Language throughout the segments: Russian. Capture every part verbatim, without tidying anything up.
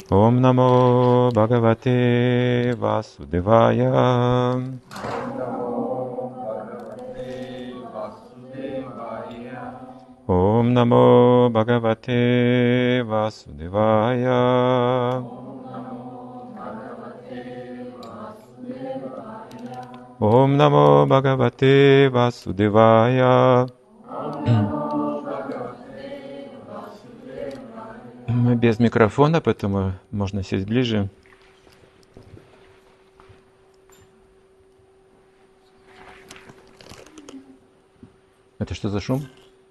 Ом намо Бхагавате Васудевая. Ом намо Бхагавате Васудевая. Ом намо Бхагавате Васудевая. Мы без микрофона, поэтому можно сесть ближе. Это что за шум?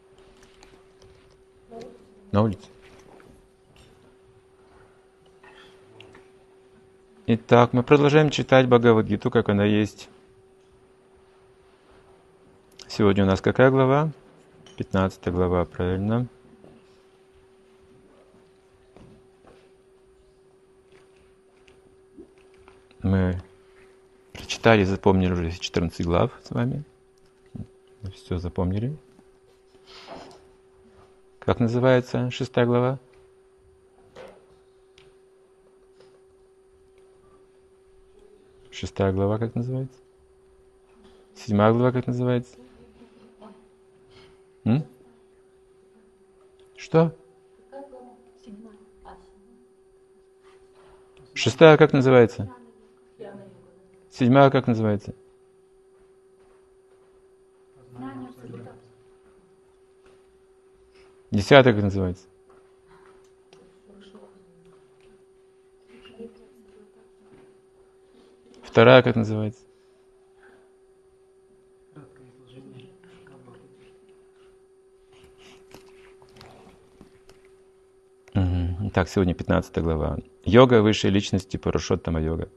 На улице. Итак, мы продолжаем читать Бхагавад-гиту, как она есть. Сегодня у нас какая глава? пятнадцатая глава, правильно. Мы прочитали, запомнили уже четырнадцать глав с вами. Мы все запомнили. Как называется шестая глава? Шестая глава как называется? Седьмая глава как называется? М? Что? Шестая как называется? Седьмая как называется? Десятая как называется? Вторая как называется? Угу. Так, сегодня пятнадцатая глава. Йога высшей личности Пурушоттама-йога.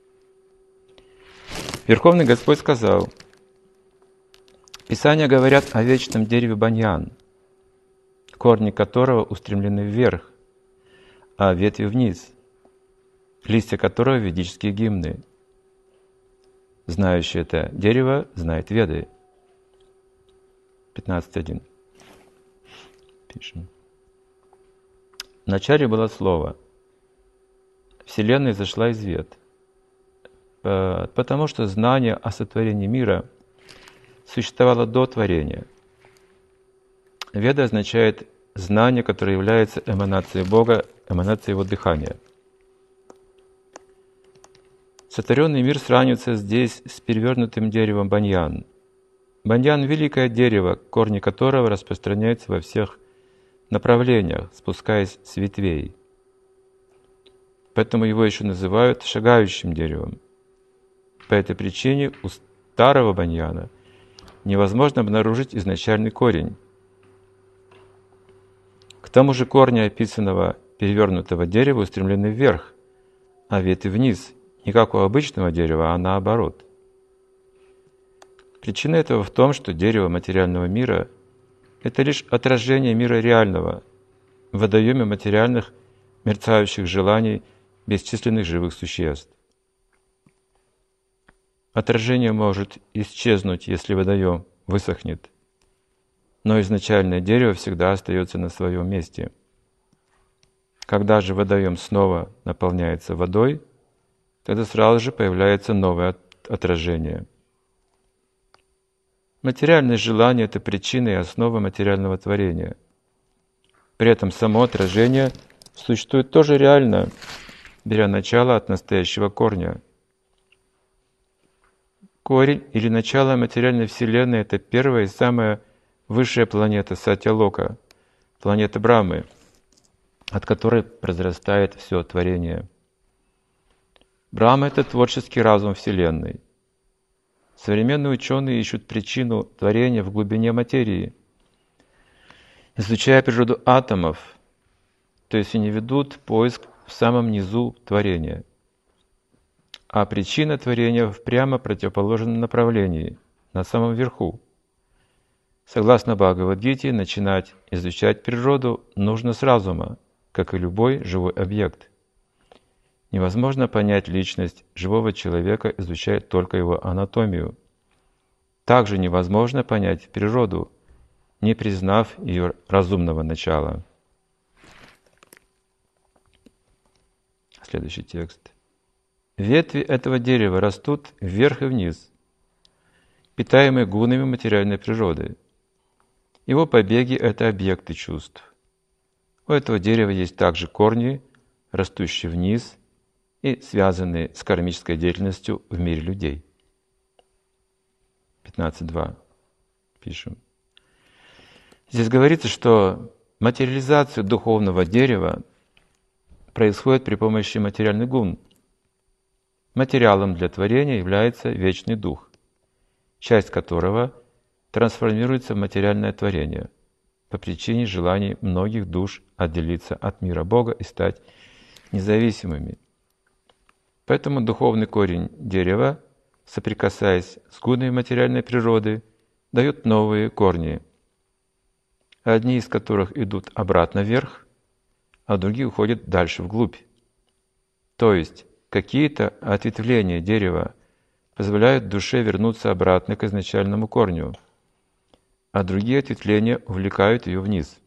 Верховный Господь сказал: Писания говорят о вечном дереве баньян, корни которого устремлены вверх, а ветви вниз, листья которого — ведические гимны. Знающий это дерево знает Веды. пятнадцать один. Пишем. Вначале было Слово. Вселенная зашла из Вед, потому что знание о сотворении мира существовало до творения. Веда означает знание, которое является эманацией Бога, эманацией Его дыхания. Сотворенный мир сравнивается здесь с перевернутым деревом баньян. Баньян — великое дерево, корни которого распространяются во всех направлениях, спускаясь с ветвей. Поэтому его еще называют шагающим деревом. По этой причине у старого баньяна невозможно обнаружить изначальный корень. К тому же корни описанного перевернутого дерева устремлены вверх, а ветви вниз, не как у обычного дерева, а наоборот. Причина этого в том, что дерево материального мира — это лишь отражение мира реального в водоеме материальных мерцающих желаний бесчисленных живых существ. Отражение может исчезнуть, если водоем высохнет, но изначальное дерево всегда остается на своем месте. Когда же водоем снова наполняется водой, тогда сразу же появляется новое отражение. Материальное желание — это причина и основа материального творения. При этом само отражение существует тоже реально, беря начало от настоящего корня. Корень или начало материальной Вселенной — это первая и самая высшая планета Сатья-Лока, планета Брамы, от которой произрастает все творение. Брахма — это творческий разум Вселенной. Современные ученые ищут причину творения в глубине материи, изучая природу атомов, то есть они ведут поиск в самом низу творения. А причина творения в прямо противоположном направлении, на самом верху. Согласно Бхагавад-гите, начинать изучать природу нужно с разума, как и любой живой объект. Невозможно понять личность живого человека, изучая только его анатомию. Также невозможно понять природу, не признав ее разумного начала. Следующий текст. Ветви этого дерева растут вверх и вниз, питаемые гунами материальной природы. Его побеги — это объекты чувств. У этого дерева есть также корни, растущие вниз и связанные с кармической деятельностью в мире людей. пятнадцать два. Пишем. Здесь говорится, что материализация духовного дерева происходит при помощи материальных гун. Материалом для творения является вечный дух, часть которого трансформируется в материальное творение по причине желаний многих душ отделиться от мира Бога и стать независимыми. Поэтому духовный корень дерева, соприкасаясь с гунами материальной природы, дает новые корни, одни из которых идут обратно вверх, а другие уходят дальше вглубь. То есть какие-то ответвления дерева позволяют душе вернуться обратно к изначальному корню, а другие ответвления увлекают ее вниз.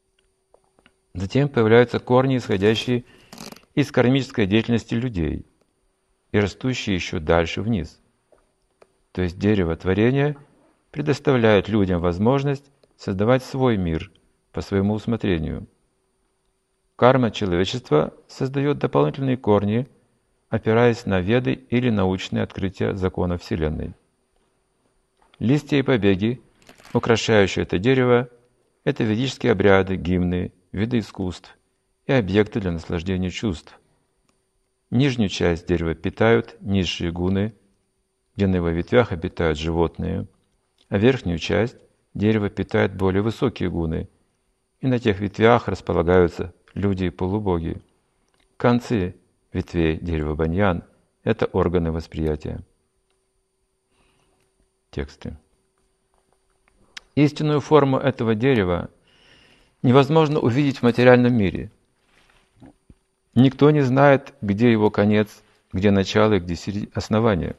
Затем появляются корни, исходящие из кармической деятельности людей и растущие еще дальше вниз. То есть дерево творения предоставляет людям возможность создавать свой мир по своему усмотрению. Карма человечества создает дополнительные корни, опираясь на веды или научные открытия законов Вселенной. Листья и побеги, украшающие это дерево, это ведические обряды, гимны, виды искусств и объекты для наслаждения чувств. Нижнюю часть дерева питают низшие гуны, где на его ветвях обитают животные, а верхнюю часть дерева питают более высокие гуны, и на тех ветвях располагаются люди и полубоги. Концы ветвей дерева баньян — это органы восприятия. Тексты. Истинную форму этого дерева невозможно увидеть в материальном мире. Никто не знает, где его конец, где начало и где основание.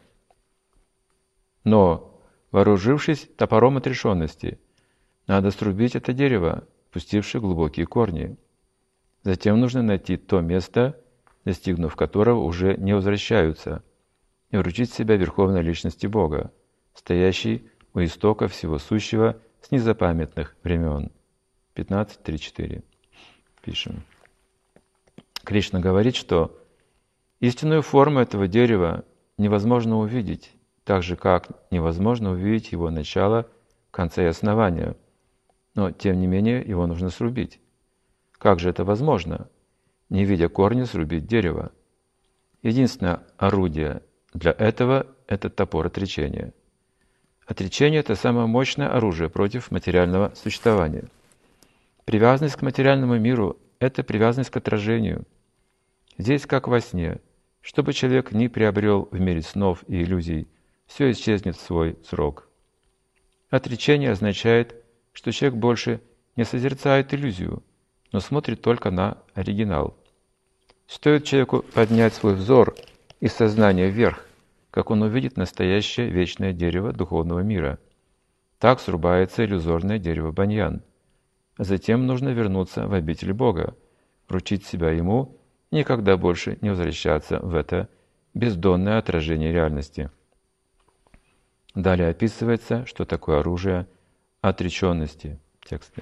Но, вооружившись топором отрешенности, надо срубить это дерево, пустившее глубокие корни. Затем нужно найти то место, достигнув которого уже не возвращаются, и вручить себя Верховной Личности Бога, стоящей у истока всего сущего с незапамятных времен. пятнадцать три четыре. Пишем. Кришна говорит, что истинную форму этого дерева невозможно увидеть, так же, как невозможно увидеть его начало, конца и основания. Но, тем не менее, его нужно срубить. Как же это возможно? Не видя корня, срубить дерево. Единственное орудие для этого — это топор отречения. Отречение — это самое мощное оружие против материального существования. Привязанность к материальному миру — это привязанность к отражению. Здесь, как во сне, чтобы человек не приобрел в мире снов и иллюзий, все исчезнет в свой срок. Отречение означает, что человек больше не созерцает иллюзию, но смотрит только на оригинал. Стоит человеку поднять свой взор и сознание вверх, как он увидит настоящее вечное дерево духовного мира. Так срубается иллюзорное дерево баньян. А затем нужно вернуться в обитель Бога, вручить себя Ему и никогда больше не возвращаться в это бездонное отражение реальности. Далее описывается, что такое оружие отреченности. Тексты.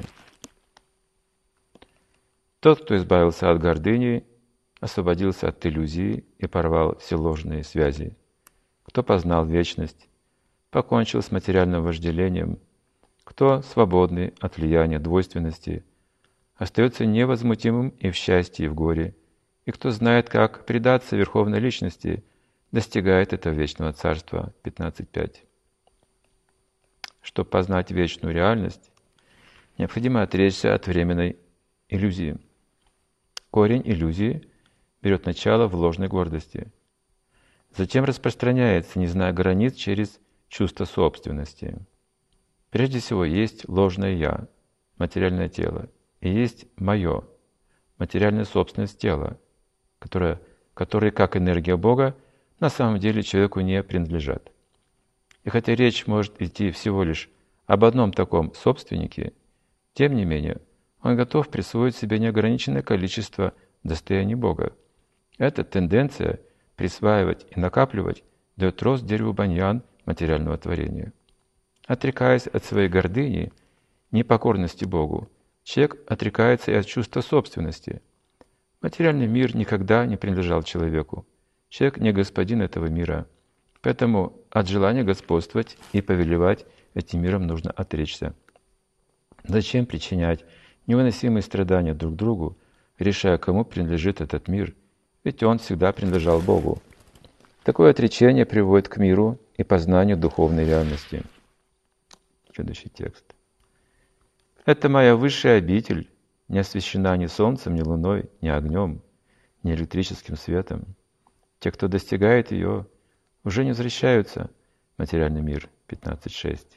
Тот, кто избавился от гордыни, освободился от иллюзии и порвал все ложные связи, кто познал вечность, покончил с материальным вожделением, кто, свободный от влияния двойственности, остается невозмутимым и в счастье, и в горе, и кто знает, как предаться Верховной Личности, достигает этого вечного царства. пятнадцать пять. Чтобы познать вечную реальность, необходимо отречься от временной иллюзии. Корень иллюзии берет начало в ложной гордости. Затем распространяется, не зная границ, через чувство собственности. Прежде всего, есть ложное «я», материальное тело, и есть «моё», материальная собственность тела, которая, которые, как энергия Бога, на самом деле человеку не принадлежат. И хотя речь может идти всего лишь об одном таком собственнике, тем не менее, он готов присвоить себе неограниченное количество достояний Бога, Эта тенденция присваивать и накапливать дает рост дереву баньян материального творения. Отрекаясь от своей гордыни, непокорности Богу, человек отрекается и от чувства собственности. Материальный мир никогда не принадлежал человеку. Человек не господин этого мира. Поэтому от желания господствовать и повелевать этим миром нужно отречься. Зачем причинять невыносимые страдания друг другу, решая, кому принадлежит этот мир? Ведь он всегда принадлежал Богу. Такое отречение приводит к миру и познанию духовной реальности. Следующий текст. «Это моя высшая обитель, не освещена ни солнцем, ни луной, ни огнем, ни электрическим светом. Те, кто достигает ее, уже не возвращаются в материальный мир». пятнадцать шесть.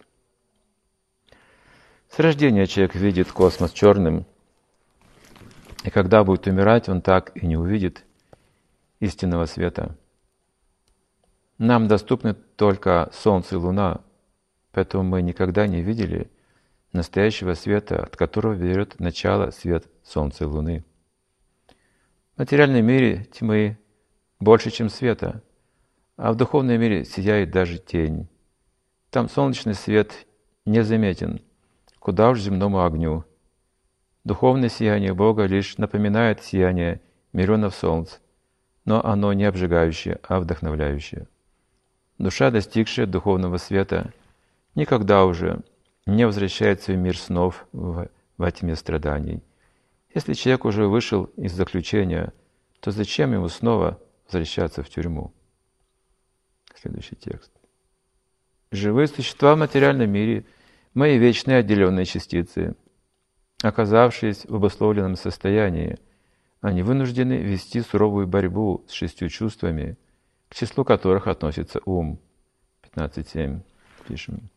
С рождения человек видит космос черным, и когда будет умирать, он так и не увидит истинного света. Нам доступны только Солнце и Луна, поэтому мы никогда не видели настоящего света, от которого берет начало свет Солнца и Луны. В материальном мире тьмы больше, чем света, а в духовном мире сияет даже тень. Там солнечный свет незаметен, куда уж земному огню. Духовное сияние Бога лишь напоминает сияние миллионов солнц, но оно не обжигающее, а вдохновляющее. Душа, достигшая духовного света, никогда уже не возвращается в мир снов в, во тьме страданий. Если человек уже вышел из заключения, то зачем ему снова возвращаться в тюрьму? Следующий текст. Живые существа в материальном мире — мои вечные отделенные частицы. Оказавшись в обусловленном состоянии, они вынуждены вести суровую борьбу с шестью чувствами, к числу которых относится ум. пятнадцать семь. Пишем.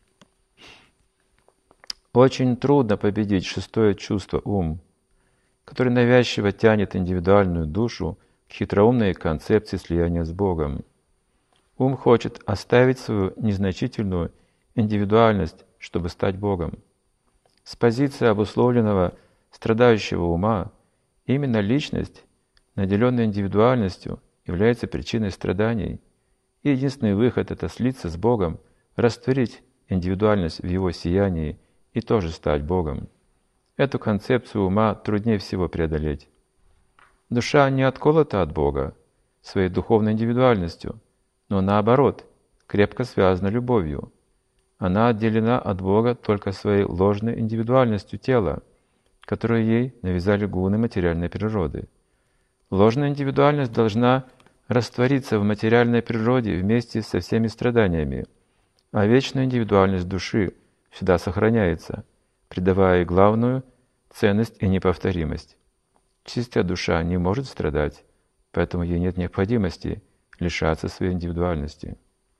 Очень трудно победить шестое чувство ум, который навязчиво тянет индивидуальную душу к хитроумной концепции слияния с Богом. Ум хочет оставить свою незначительную индивидуальность, чтобы стать Богом. С позиции обусловленного страдающего ума именно личность, наделенная индивидуальностью, является причиной страданий, и единственный выход — это слиться с Богом, растворить индивидуальность в Его сиянии и тоже стать Богом. Эту концепцию ума труднее всего преодолеть. Душа не отколота от Бога своей духовной индивидуальностью, но наоборот, крепко связана любовью. Она отделена от Бога только своей ложной индивидуальностью тела, которую ей навязали гуны материальной природы. Ложная индивидуальность должна раствориться в материальной природе вместе со всеми страданиями, а вечная индивидуальность души всегда сохраняется, придавая ей главную ценность и неповторимость. Чистая душа не может страдать, поэтому ей нет необходимости лишаться своей индивидуальности.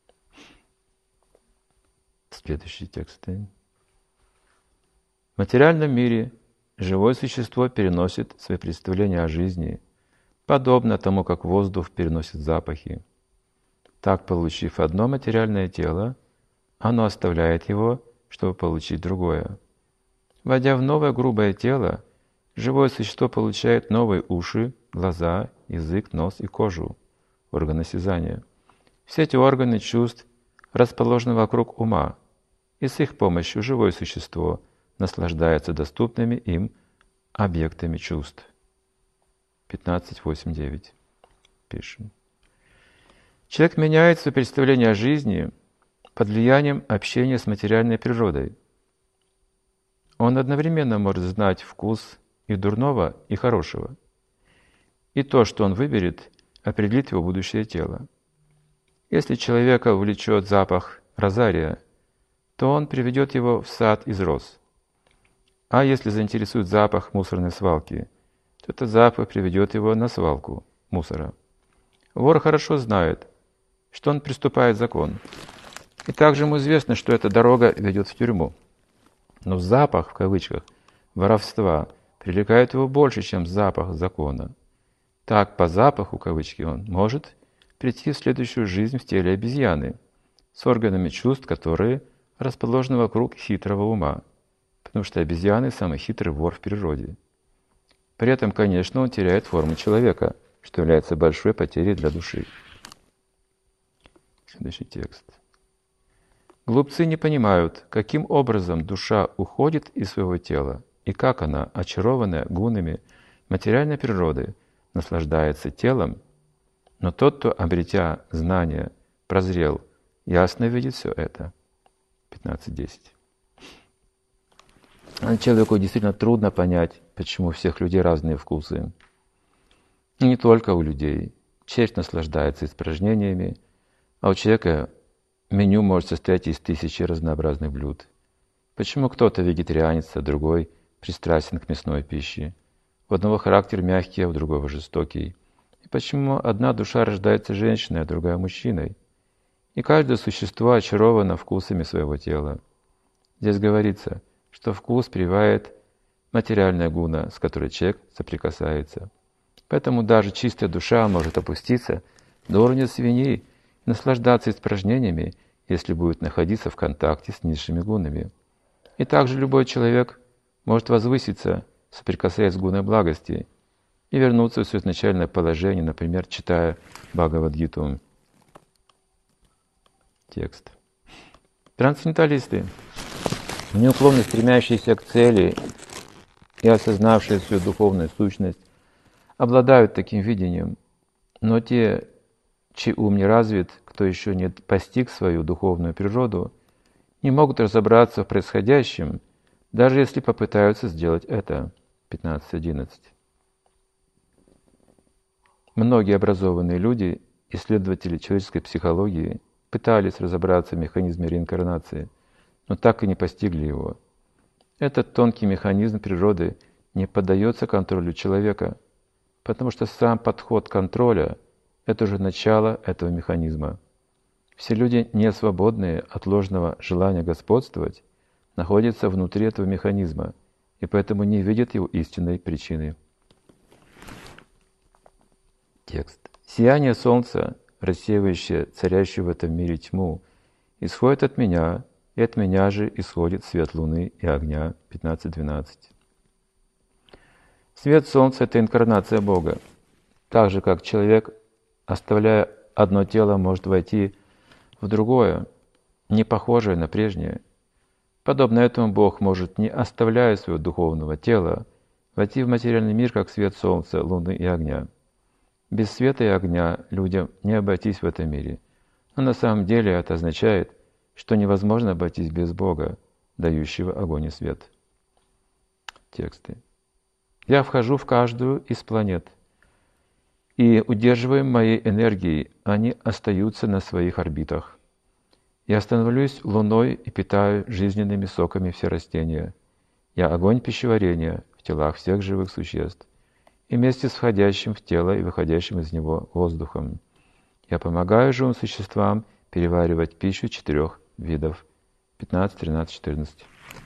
Следующий текст. В материальном мире живое существо переносит свои представления о жизни, подобно тому, как воздух переносит запахи. Так, получив одно материальное тело, оно оставляет его, чтобы получить другое. Войдя в новое грубое тело, живое существо получает новые уши, глаза, язык, нос и кожу, органы осязания. Все эти органы чувств расположены вокруг ума, и с их помощью живое существо наслаждается доступными им объектами чувств. пятнадцать восемь девять. Пишем. Человек меняет свое представление о жизни под влиянием общения с материальной природой. Он одновременно может знать вкус и дурного, и хорошего. И то, что он выберет, определит его будущее тело. Если человека увлечет запах розария, то он приведет его в сад из роз. А если заинтересует запах мусорной свалки, то этот запах приведет его на свалку мусора. Вор хорошо знает, что он приступает закон. И также ему известно, что эта дорога ведет в тюрьму. Но запах, в кавычках, воровства привлекает его больше, чем запах закона. Так, по запаху, кавычки, он может прийти в следующую жизнь в теле обезьяны, с органами чувств, которые расположены вокруг хитрого ума, потому что обезьяны – самый хитрый вор в природе. При этом, конечно, он теряет форму человека, что является большой потерей для души. Следующий текст. Глупцы не понимают, каким образом душа уходит из своего тела и как она, очарованная гунами материальной природы, наслаждается телом, но тот, кто, обретя знание, прозрел, ясно видит все это. пятнадцать десять. Человеку действительно трудно понять, почему у всех людей разные вкусы. И не только у людей. Червь наслаждается испражнениями, а у человека меню может состоять из тысячи разнообразных блюд. Почему кто-то вегетарианец, а другой пристрастен к мясной пище? У одного характер мягкий, а у другого жестокий. И почему одна душа рождается женщиной, а другая мужчиной? И каждое существо очаровано вкусами своего тела. Здесь говорится, что вкус прививает материальная гуна, с которой человек соприкасается. Поэтому даже чистая душа может опуститься до уровня свиньи и наслаждаться испражнениями, если будет находиться в контакте с низшими гунами. И также любой человек может возвыситься, соприкасаясь с гуной благости, и вернуться в свое изначальное положение, например, читая Бхагавад-гиту. Текст. Трансценденталисты, неуклонно стремящиеся к цели и осознавшие свою духовную сущность, обладают таким видением, но те, чей ум не развит, кто еще не постиг свою духовную природу, не могут разобраться в происходящем, даже если попытаются сделать это. пятнадцать одиннадцать. Многие образованные люди, исследователи человеческой психологии, пытались разобраться в механизме реинкарнации, но так и не постигли его. Этот тонкий механизм природы не поддается контролю человека, потому что сам подход контроля – это уже начало этого механизма. Все люди, не свободные от ложного желания господствовать, находятся внутри этого механизма и поэтому не видят его истинной причины. Текст. Сияние солнца, рассеивающее царящую в этом мире тьму, исходит от меня, и от меня же исходит свет луны и огня. пятнадцать двенадцать. Свет солнца – это инкарнация Бога. Так же, как человек, оставляя одно тело, может войти в другое, не похожее на прежнее. Подобно этому Бог может, не оставляя своего духовного тела, войти в материальный мир, как свет солнца, луны и огня. Без света и огня людям не обойтись в этом мире. Но на самом деле это означает, что невозможно обойтись без Бога, дающего огонь и свет. Тексты. Я вхожу в каждую из планет, и, удерживаем моей энергией, они остаются на своих орбитах. Я становлюсь луной и питаю жизненными соками все растения. Я огонь пищеварения в телах всех живых существ, и вместе с входящим в тело и выходящим из него воздухом. Я помогаю живым существам переваривать пищу четырех видов. пятнадцать, тринадцать, четырнадцать.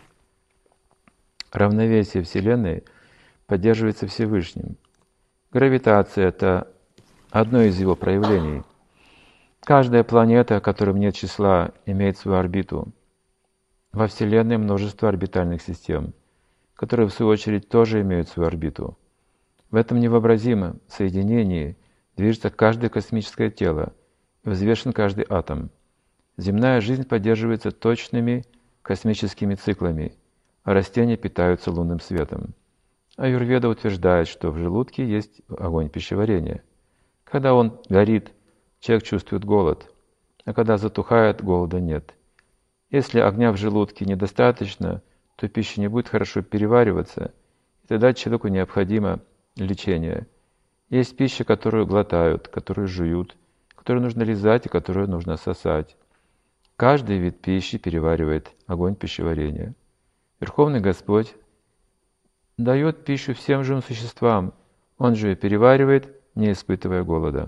Равновесие Вселенной поддерживается Всевышним. Гравитация – это одно из его проявлений. Каждая планета, которым нет числа, имеет свою орбиту. Во Вселенной множество орбитальных систем, которые, в свою очередь, тоже имеют свою орбиту. В этом невообразимом соединении движется каждое космическое тело и взвешен каждый атом. Земная жизнь поддерживается точными космическими циклами, а растения питаются лунным светом. Аюрведа утверждает, что в желудке есть огонь пищеварения. Когда он горит, человек чувствует голод, а когда затухает, голода нет. Если огня в желудке недостаточно, то пища не будет хорошо перевариваться, и тогда человеку необходимо лечение. Есть пища, которую глотают, которую жуют, которую нужно лизать и которую нужно сосать. Каждый вид пищи переваривает огонь пищеварения. Верховный Господь дает пищу всем живым существам, Он же ее переваривает, не испытывая голода.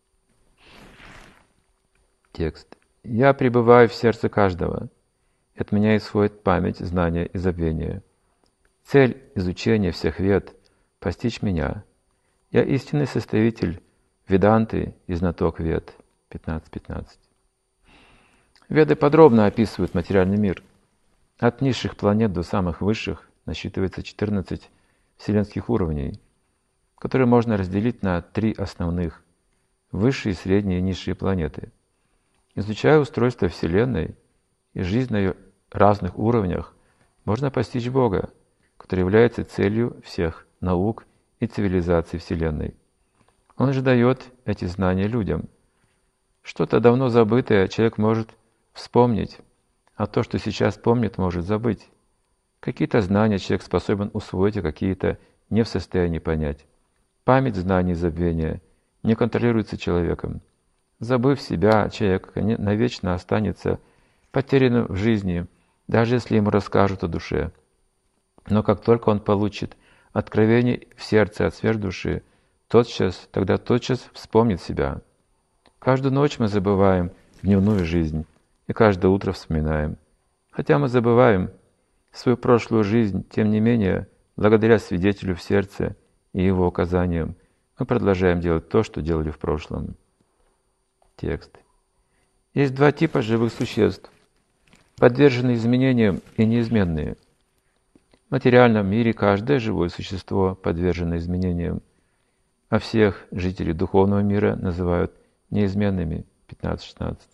Текст. «Я пребываю в сердце каждого. От меня исходит память, знание и забвение. Цель изучения всех вед – постичь меня. Я истинный составитель веданты и знаток вед». пятнадцать пятнадцать. Веды подробно описывают материальный мир. От низших планет до самых высших насчитывается четырнадцать вселенских уровней. которые можно разделить на три основных – высшие, средние и низшие планеты. Изучая устройство Вселенной и жизнь на ее разных уровнях, можно постичь Бога, который является целью всех наук и цивилизаций Вселенной. Он же дает эти знания людям. Что-то давно забытое человек может вспомнить, а то, что сейчас помнит, может забыть. Какие-то знания человек способен усвоить, а какие-то не в состоянии понять. Память знаний забвения не контролируется человеком. Забыв себя, человек навечно останется потерянным в жизни, даже если ему расскажут о душе. Но как только он получит откровение в сердце от сверхдуши, тотчас, тогда тотчас вспомнит себя. Каждую ночь мы забываем дневную жизнь, и каждое утро вспоминаем. Хотя мы забываем свою прошлую жизнь, тем не менее, благодаря свидетелю в сердце и его указаниям, мы продолжаем делать то, что делали в прошлом. Текст. Есть два типа живых существ, подверженные изменениям и неизменные. В материальном мире каждое живое существо подвержено изменениям, а всех жителей духовного мира называют неизменными. пятнадцать шестнадцать.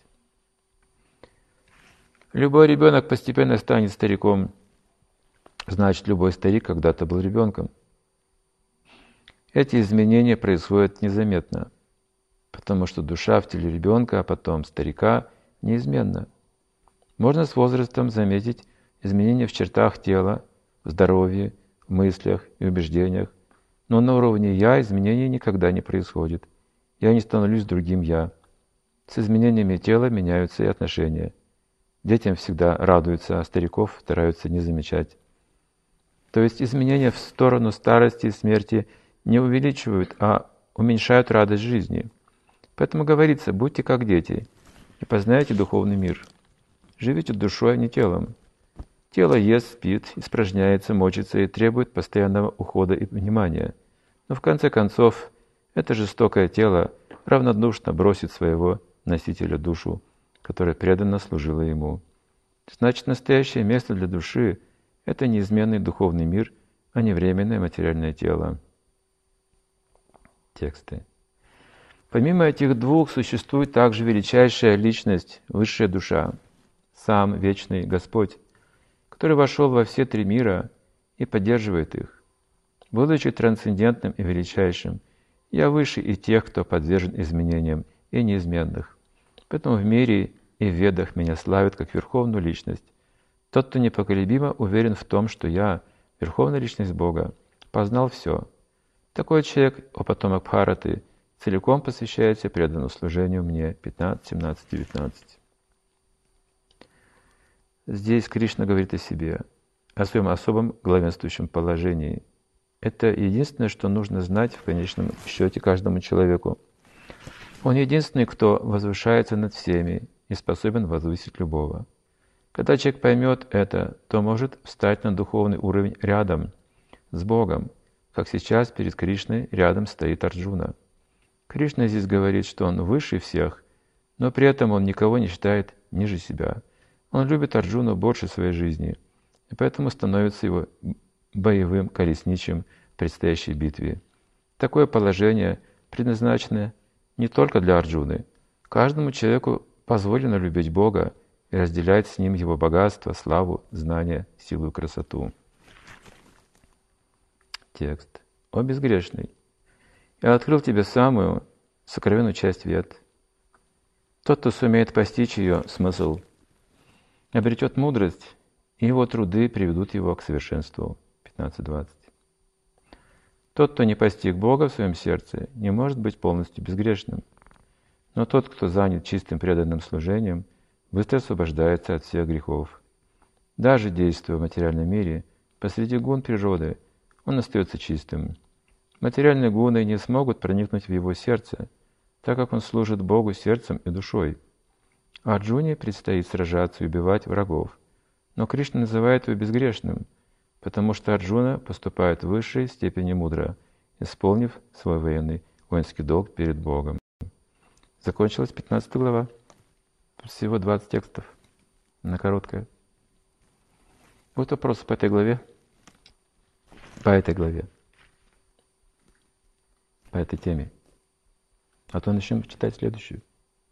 Любой ребенок постепенно станет стариком, значит, любой старик когда-то был ребенком. Эти изменения происходят незаметно, потому что душа в теле ребенка, а потом старика, неизменна. Можно с возрастом заметить изменения в чертах тела, в здоровье, в мыслях и убеждениях, но на уровне «я» изменений никогда не происходит. Я не становлюсь другим «я». С изменениями тела меняются и отношения. Детям всегда радуются, а стариков стараются не замечать. То есть изменения в сторону старости и смерти не увеличивают, а уменьшают радость жизни. Поэтому говорится: будьте как дети и познайте духовный мир. Живите душой, а не телом. Тело ест, спит, испражняется, мочится и требует постоянного ухода и внимания. Но в конце концов, это жестокое тело равнодушно бросит своего носителя душу, которая преданно служила ему. Значит, настоящее место для души — это неизменный духовный мир, а не временное материальное тело. Тексты. Помимо этих двух существует также величайшая личность, высшая душа, сам вечный Господь, который вошел во все три мира и поддерживает их. Будучи трансцендентным и величайшим, я выше и тех, кто подвержен изменениям и неизменных. Поэтому в мире и в ведах меня славят как верховную личность. Тот, кто непоколебимо уверен в том, что я, верховная личность Бога, познал все. Такой человек, о потомок Бхараты, целиком посвящается преданному служению мне. пятнадцать, семнадцать, девятнадцать. Здесь Кришна говорит о себе, о своем особом главенствующем положении. Это единственное, что нужно знать в конечном счете каждому человеку. Он единственный, кто возвышается над всеми и способен возвысить любого. Когда человек поймет это, то может встать на духовный уровень рядом с Богом, как сейчас перед Кришной рядом стоит Арджуна. Кришна здесь говорит, что он выше всех, но при этом он никого не считает ниже себя. Он любит Арджуну больше своей жизни, и поэтому становится его боевым колесничем в предстоящей битве. Такое положение предназначено не только для Арджуны. Каждому человеку позволено любить Бога и разделять с Ним Его богатство, славу, знания, силу и красоту. Текст. «О безгрешный! Я открыл тебе самую сокровенную часть вед. Тот, кто сумеет постичь ее смысл, обретет мудрость, и его труды приведут его к совершенству». пятнадцать двадцать. Тот, кто не постиг Бога в своем сердце, не может быть полностью безгрешным. Но тот, кто занят чистым преданным служением, быстро освобождается от всех грехов. Даже действуя в материальном мире, посреди гун природы, он остается чистым. Материальные гуны не смогут проникнуть в его сердце, так как он служит Богу сердцем и душой. Арджуне предстоит сражаться и убивать врагов, но Кришна называет его безгрешным, потому что Арджуна поступает в высшей степени мудро, исполнив свой военный воинский долг перед Богом. Закончилась пятнадцатая глава. Всего двадцать текстов. Она короткая. Будут вопросы по этой главе? По этой главе. по этой теме. А то начнем читать следующую.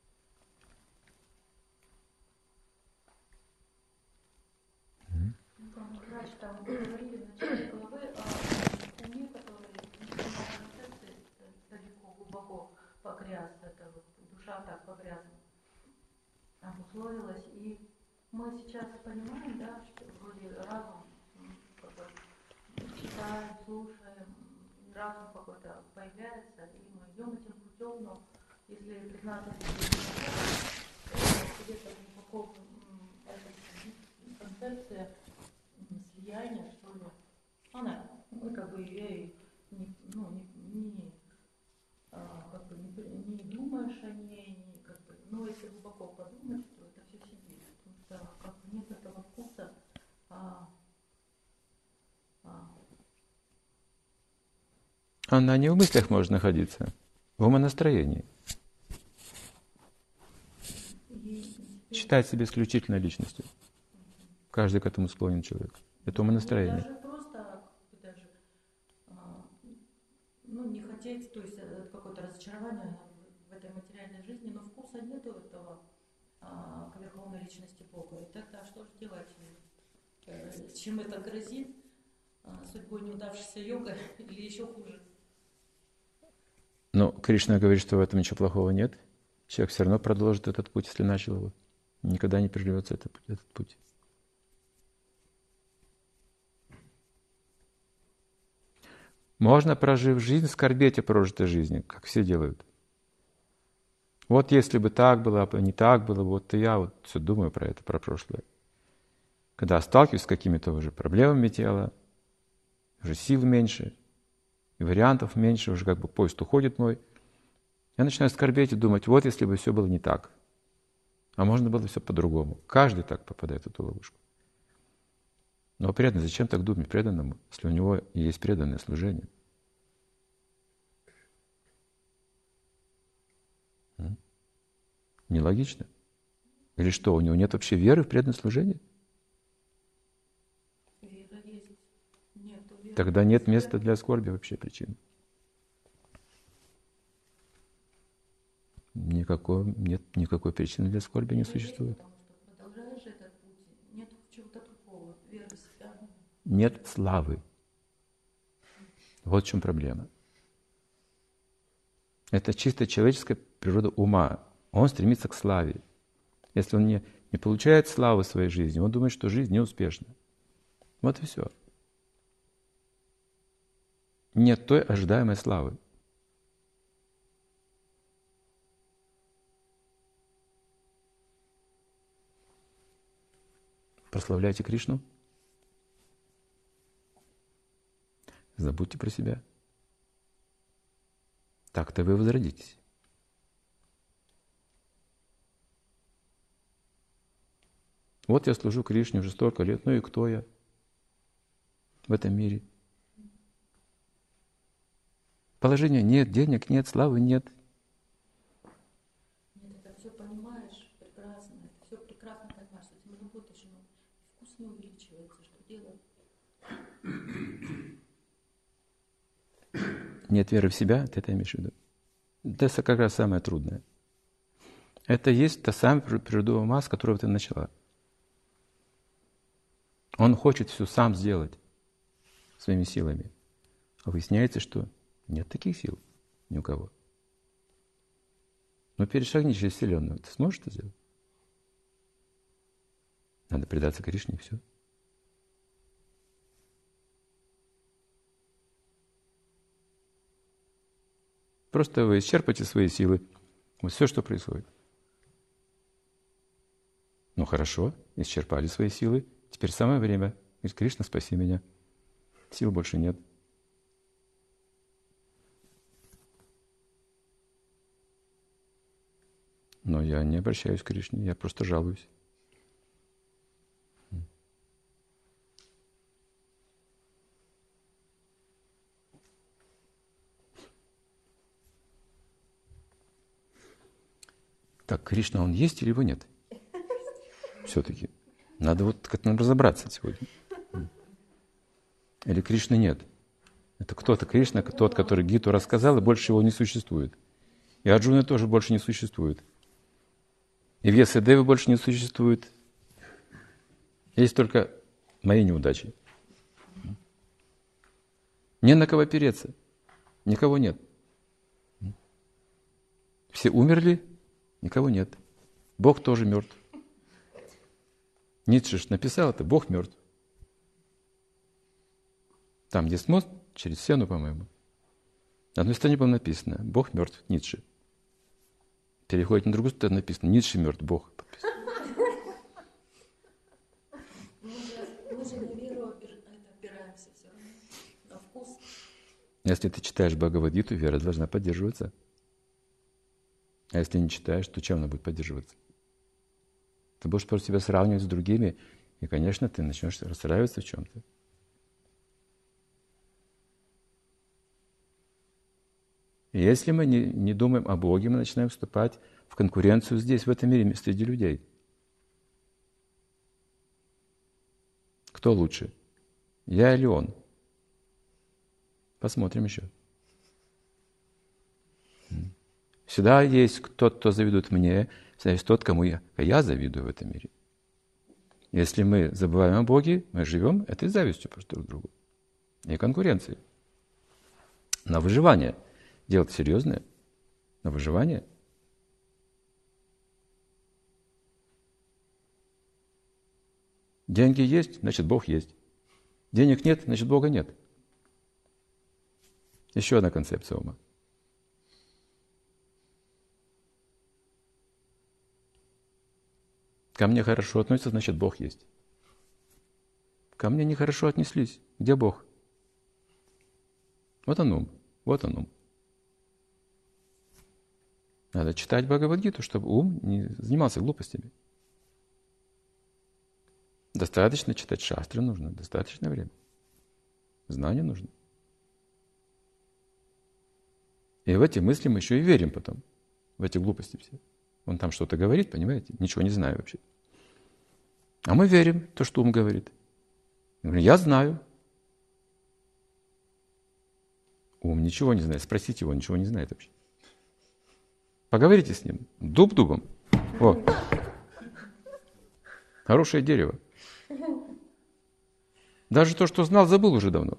Врач, там вы говорили в начале главы о уме, который концепции далеко, глубоко погряз, это вот душа так погрязла, обусловилась. И мы сейчас понимаем, да, что вроде разум, как бы, читаем, слушаем, разум какой-то появляется, и мы идем этим путем, но если признаться себе, где-то глубоко эта концепция слияния, что ли, она, мы как бы ее не, ну, не, не, а, как бы не, не думаешь о ней, не, как бы, но если глубоко подумать, то это все сидит, потому что как бы нет этого вкуса. А, а. Она не в мыслях может находиться, в умонастроении. Считать себя исключительной личностью. Каждый к этому склонен человек. Это умонастроение. Даже просто даже, а, ну, не хотеть, то есть какое-то разочарование в этой материальной жизни, но вкуса нету этого а, к верховной личности Бога. И тогда что же делать? Чем это грозит? А, судьбой неудавшейся йога или еще хуже? Но Кришна говорит, что в этом ничего плохого нет. Человек все равно продолжит этот путь, если начал его. Никогда не прервется этот, этот путь. Можно, прожив жизнь, скорбеть о прожитой жизни, как все делают. Вот если бы так было, а не так было, вот и я вот все думаю про это, про прошлое. Когда сталкиваюсь с какими-то уже проблемами тела, уже сил меньше, и вариантов меньше, уже как бы поезд уходит мой, я начинаю скорбеть и думать, вот если бы все было не так. А можно было все по-другому. Каждый так попадает в эту ловушку. Но преданный, зачем так думать преданному, если у него есть преданное служение? Нелогично. Или что, у него нет вообще веры в преданное служение? Вера есть. Нету веры. Тогда нет места для скорби вообще причин. Никакой, нет никакой причины для скорби не существует. Потому что продолжаешь этот путь, нет чего-то другого, веры в себя. Нет славы. Вот в чем проблема. Это чисто человеческая природа ума. Он стремится к славе. Если он не, не получает славы в своей жизни, он думает, что жизнь неуспешна. Вот и все. Нет той ожидаемой славы. Прославляйте Кришну. Забудьте про себя. Так-то вы возродитесь. Вот я служу Кришне уже столько лет, ну и кто я в этом мире? Положения нет, денег нет, славы нет. Нет, это все понимаешь прекрасно, это все прекрасно понимаешь, с этим работаешь, но вкус не увеличивается, что делать? Нет веры в себя, ты это имеешь в виду? Это как раз самое трудное. Это есть та самая природа ума, с которой ты начала. Он хочет все сам сделать своими силами. А выясняется, что нет таких сил ни у кого. Но перешагни через Вселенную. Ты сможешь это сделать? Надо предаться Кришне, и все. Просто вы исчерпаете свои силы. Вот все, что происходит. Ну хорошо, исчерпали свои силы. Теперь самое время. Говорит, Кришна, спаси меня. Сил больше нет. Но я не обращаюсь к Кришне, я просто жалуюсь. Так, Кришна, он есть или его нет? Все-таки. Надо вот как-то разобраться сегодня. Или Кришны нет? Это Это кто-то, Кришна, тот, который Гиту рассказал, и больше его не существует. И Арджуны тоже больше не существует. И Вьясадевы больше не существует. Есть только мои неудачи. Не на кого опереться. Никого нет. Все умерли, никого нет. Бог тоже мертв. Ницше ж написал это, Бог мертв. Там есть мост через Сену, по-моему. На одной стороне было написано «Бог мертв, Ницше». Переходит на другую сторону, написано «Ницше мертв, Бог». Мы же на веру опираемся все равно, на вкус. Если ты читаешь Бхагавад-гиту, вера должна поддерживаться. А если не читаешь, то чем она будет поддерживаться? Ты будешь просто себя сравнивать с другими, и, конечно, ты начнешь расстраиваться в чем-то. И если мы не, не думаем о Боге, мы начинаем вступать в конкуренцию здесь, в этом мире, среди людей. Кто лучше? Я или он? Посмотрим еще. Всегда есть тот, кто завидует мне, всегда есть тот, кому я, я завидую в этом мире. Если мы забываем о Боге, мы живем этой завистью просто друг к другу. И конкуренцией. На выживание. Дело-то серьезное. На выживание. Деньги есть, значит, Бог есть. Денег нет, значит, Бога нет. Еще одна концепция ума. Ко мне хорошо относятся, значит, Бог есть. Ко мне нехорошо отнеслись. Где Бог? Вот он ум. Вот он ум. Надо читать Бхагавад-гиту, чтобы ум не занимался глупостями. Достаточно читать шастры нужно, достаточное время. Знания нужно. И в эти мысли мы еще и верим потом. В эти глупости все. Он там что-то говорит, понимаете? Ничего не знаю вообще. А мы верим в то, что ум говорит. Я говорю, я знаю. Ум ничего не знает. Спросите его, ничего не знает вообще. Поговорите с ним. Дуб дубом. О. Хорошее дерево. Даже то, что знал, забыл уже давно.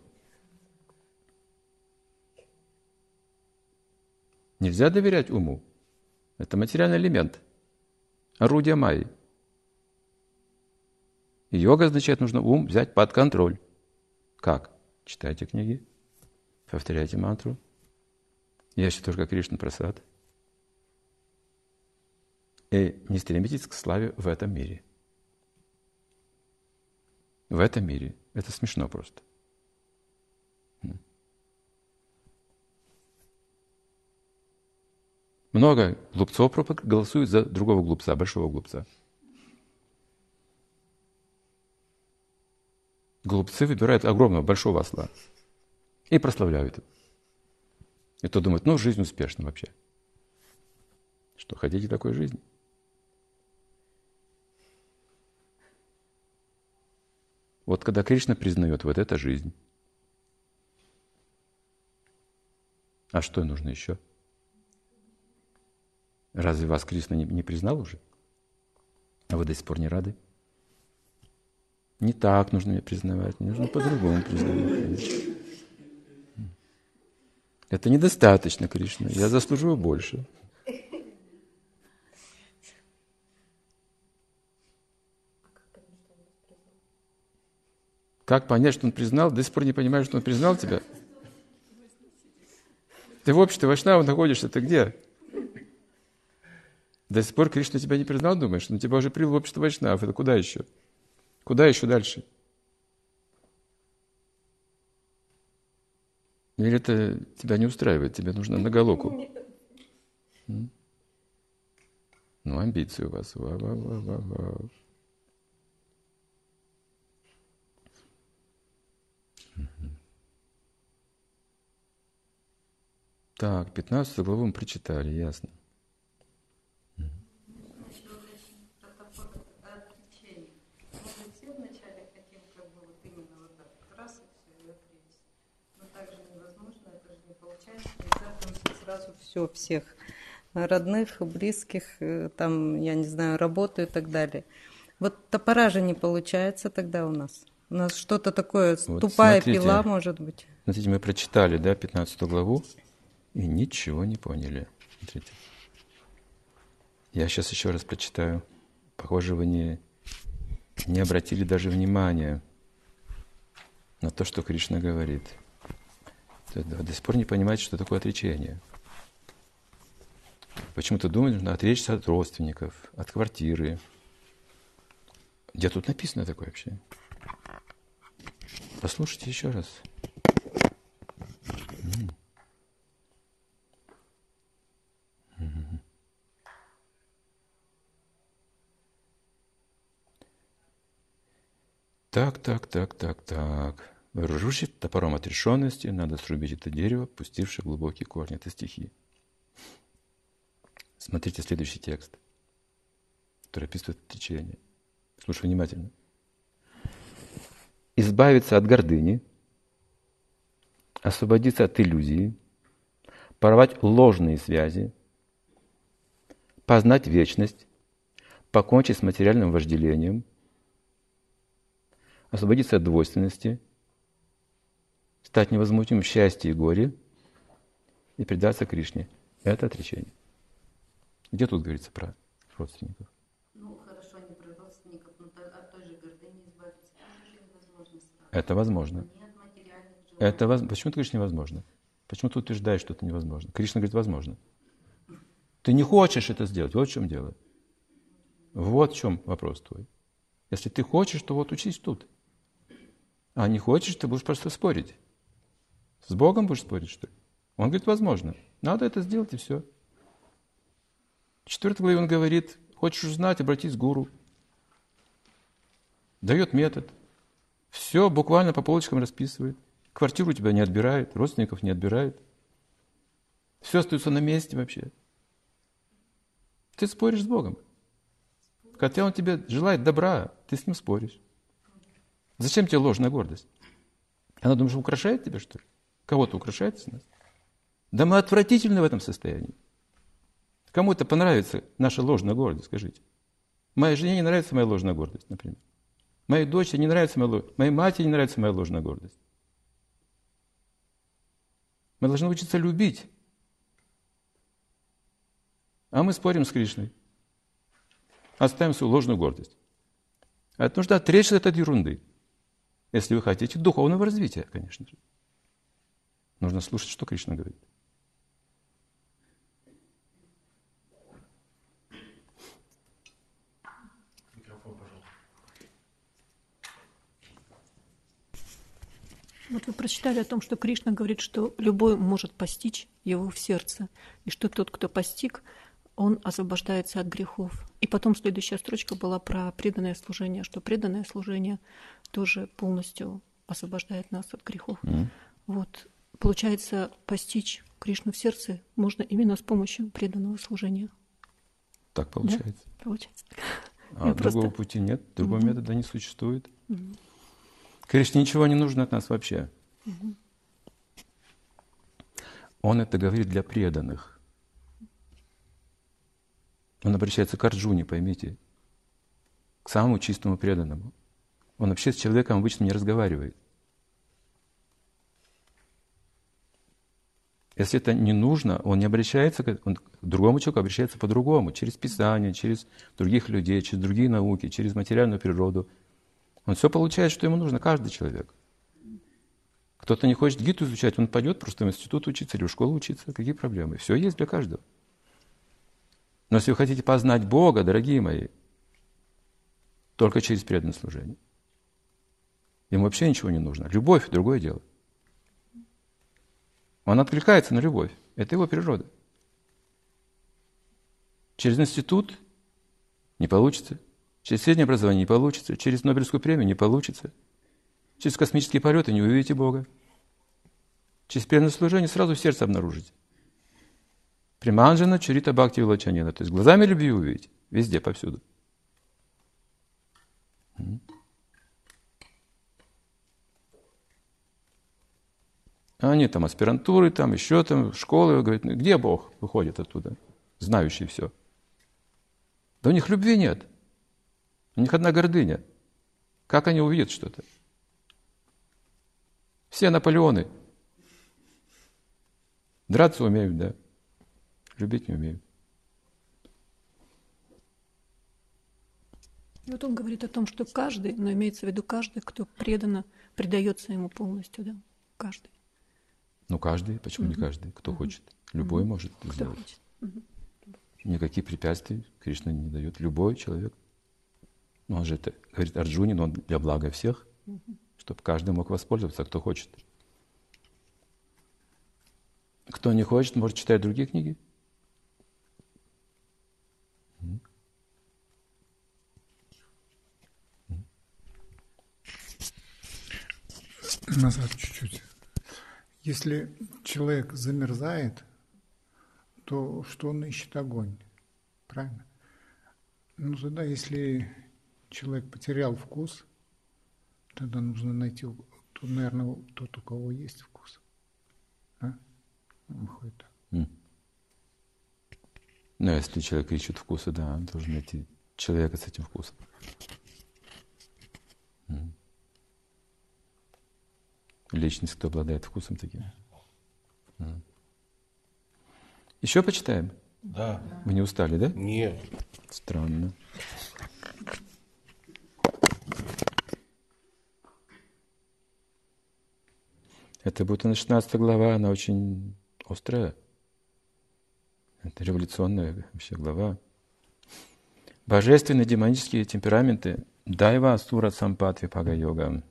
Нельзя доверять уму. Это материальный элемент. Орудие майи. И йога означает, нужно ум взять под контроль. Как? Читайте книги, повторяйте мантру. Я считаю тоже как Кришна Прасад. И не стремитесь к славе в этом мире. В этом мире. Это смешно просто. Много глупцов голосуют за другого глупца, большого глупца. Глупцы выбирают огромного, большого осла и прославляют его. И то думают, ну, жизнь успешна вообще. Что, хотите такой жизни? Вот когда Кришна признает, вот это жизнь. А что нужно еще? Разве вас Кришна не, не признал уже? А вы до сих пор не рады? Не так нужно меня признавать, не нужно по-другому признавать. Это недостаточно, Кришна. Я заслуживаю больше. Как понять, что он признал? До сих пор не понимаешь, что он признал тебя? Ты в обществе Вайшнава находишься, ты где? До сих пор Кришна тебя не признал, думаешь? Но тебя уже привел в общество Вайшнавов. Это куда еще? Куда еще дальше? Или это тебя не устраивает? Тебе нужно на Галоку? Ну, амбиции у вас. Ва-ва-ва-ва-ва. Так, пятнадцатую главу мы прочитали, ясно. сразу все, всех. Родных, близких, там, я не знаю, работу и так далее. Вот топора же не получается тогда у нас. У нас что-то такое, Вот тупая смотрите, пила, может быть. Смотрите, мы прочитали, да, пятнадцатую главу, и ничего не поняли. Смотрите. Я сейчас еще раз прочитаю. Похоже, вы не, не обратили даже внимания на то, что Кришна говорит. Вы до сих пор не понимаете, что такое отречение. Почему-то думаете, нужно отречься от родственников, от квартиры. Где тут написано такое вообще? Послушайте еще раз. Так, так, так, так, так. Вооружившись топором отрешенности, надо срубить это дерево, пустившее глубокие корни. Это стихи. Смотрите следующий текст, который описывает отречение. Слушай внимательно. Избавиться от гордыни, освободиться от иллюзии, порвать ложные связи, познать вечность, покончить с материальным вожделением, освободиться от двойственности, стать невозмутимым в счастье и горе и предаться Кришне. Это отречение. Где тут говорится про родственников? Ну, хорошо, не про родственников, но от той же гордыни избавиться тоже невозможно сразу. Это возможно. Нет материальных желаний. Это воз... Почему ты говоришь невозможно? Почему ты утверждаешь, что это невозможно? Кришна говорит, возможно. Ты не хочешь это сделать. Вот в чем дело. Вот в чем вопрос твой. Если ты хочешь, то вот учись тут. А не хочешь, ты будешь просто спорить. С Богом будешь спорить, что ли? Он говорит, возможно. Надо это сделать, и все. В четвертой главе он говорит, хочешь узнать, обратись к гуру. Дает метод. Все буквально по полочкам расписывает. Квартиру у тебя не отбирает, родственников не отбирает. Все остается на месте вообще. Ты споришь с Богом. Хотя Он тебе желает добра, ты с Ним споришь. Зачем тебе ложная гордость? Она, думаешь, украшает тебя, что ли? Кого-то украшает с нас? Да мы отвратительны в этом состоянии. Кому это понравится наша ложная гордость, скажите? Моей жене не нравится моя ложная гордость, например. Моей дочери не нравится моя ложная гордость. Моей матери не нравится моя ложная гордость. Мы должны учиться любить. А мы спорим с Кришной. Оставим свою ложную гордость. А это нужно отречься от этой ерунды. Если вы хотите духовного развития, конечно же. Нужно слушать, что Кришна говорит. Вот вы прочитали о том, что Кришна говорит, что любой может постичь его в сердце, и что тот, кто постиг, он освобождается от грехов. И потом следующая строчка была про преданное служение, что преданное служение тоже полностью освобождает нас от грехов. Mm. Вот. Получается, постичь Кришну в сердце можно именно с помощью преданного служения. Так получается. Да? Получается. А Я другого просто... пути нет, другого mm-hmm. метода не существует. Mm-hmm. Кришне ничего не нужно от нас вообще. Mm-hmm. Он это говорит для преданных. Он обращается к Арджуне, поймите, к самому чистому преданному. Он вообще с человеком обычно не разговаривает. Если это не нужно, он не обращается к, он к другому человеку, обращается по-другому, через Писание, через других людей, через другие науки, через материальную природу. Он все получает, что ему нужно, каждый человек. Кто-то не хочет гиту изучать, он пойдет просто в институт учиться или в школу учиться. Какие проблемы? Все есть для каждого. Но если вы хотите познать Бога, дорогие мои, только через преданное служение. Ему вообще ничего не нужно. Любовь – другое дело. Он откликается на любовь. Это его природа. Через институт не получится. Через среднее образование не получится. Через Нобелевскую премию не получится. Через космические полеты не увидите Бога. Через преданное служение сразу в сердце обнаружите. Приманджана чарита бхакти вилачанена. То есть глазами любви увидите. Везде, повсюду. А они там аспирантуры, там еще там, школы. Говорят, ну, где Бог выходит оттуда, знающий все? Да у них любви нет. У них одна гордыня. Как они увидят что-то? Все Наполеоны. Драться умеют, да. Любить не умеют. И вот он говорит о том, что каждый, но имеется в виду каждый, кто преданно предается ему полностью, да, каждый. Ну, каждый, почему Угу. не каждый? Кто Угу. хочет. Любой угу. может это Кто сделать. хочет. Угу. Никаких препятствий Кришна не дает. Любой человек. Ну, он же это говорит Арджуне, но он для блага всех, Угу. чтобы каждый мог воспользоваться, кто хочет. Кто не хочет, может читать другие книги. Назад чуть-чуть. Если человек замерзает, то что он ищет огонь? Правильно? Ну тогда, если человек потерял вкус, тогда нужно найти, то, наверное, тот, у кого есть вкус. А? Выходит так. Mm. Ну, если человек ищет вкуса, да, он должен найти человека с этим вкусом. Mm. Личность, кто обладает вкусом таким. Mm. Еще почитаем? Да. Вы не устали, да? Нет. Странно. Это будет на шестнадцатая глава, она очень острая. Это революционная вообще глава. Божественные демонические темпераменты. Дайва Асура Сампат Випага Йога.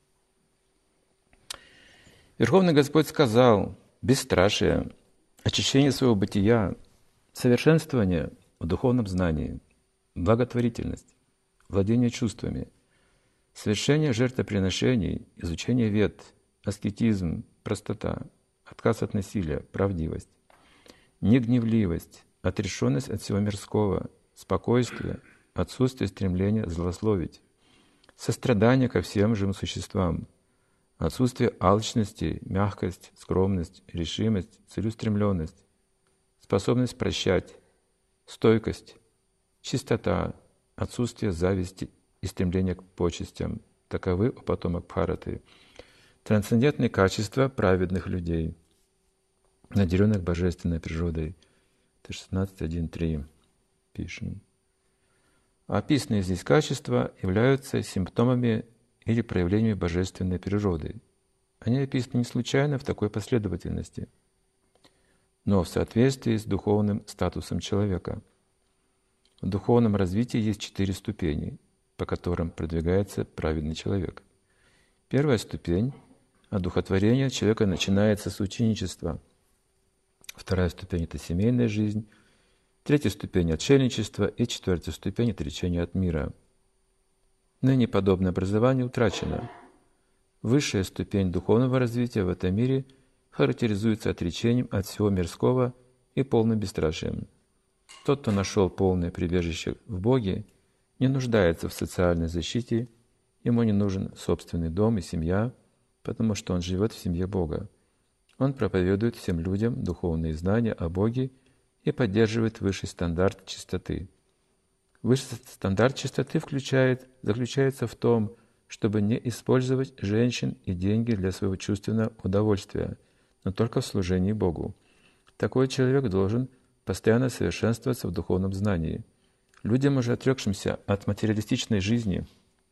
Верховный Господь сказал: бесстрашие, очищение своего бытия, совершенствование в духовном знании, благотворительность, владение чувствами, совершение жертвоприношений, изучение вед, аскетизм, простота, отказ от насилия, правдивость, негневливость, отрешенность от всего мирского, спокойствие, отсутствие стремления злословить, сострадание ко всем живым существам, отсутствие алчности, мягкость, скромность, решимость, целеустремленность, способность прощать, стойкость, чистота, отсутствие зависти и стремления к почестям. Таковы у потомок Бхараты трансцендентные качества праведных людей, наделенных божественной природой. Это шестнадцать один три пишем. Описанные здесь качества являются симптомами или проявлениями божественной природы. Они описаны не случайно в такой последовательности, но в соответствии с духовным статусом человека. В духовном развитии есть четыре ступени, по которым продвигается праведный человек. Первая ступень — одухотворение человека начинается с ученичества. Вторая ступень — это семейная жизнь. Третья ступень — отшельничество. И четвертая ступень — отречение от мира. Ныне подобное образование утрачено. Высшая ступень духовного развития в этом мире характеризуется отречением от всего мирского и полным бесстрашием. Тот, кто нашел полное прибежище в Боге, не нуждается в социальной защите, ему не нужен собственный дом и семья, потому что он живет в семье Бога. Он проповедует всем людям духовные знания о Боге и поддерживает высший стандарт чистоты. Высший стандарт чистоты включает, заключается в том, чтобы не использовать женщин и деньги для своего чувственного удовольствия, но только в служении Богу. Такой человек должен постоянно совершенствоваться в духовном знании. Людям, уже отрекшимся от материалистичной жизни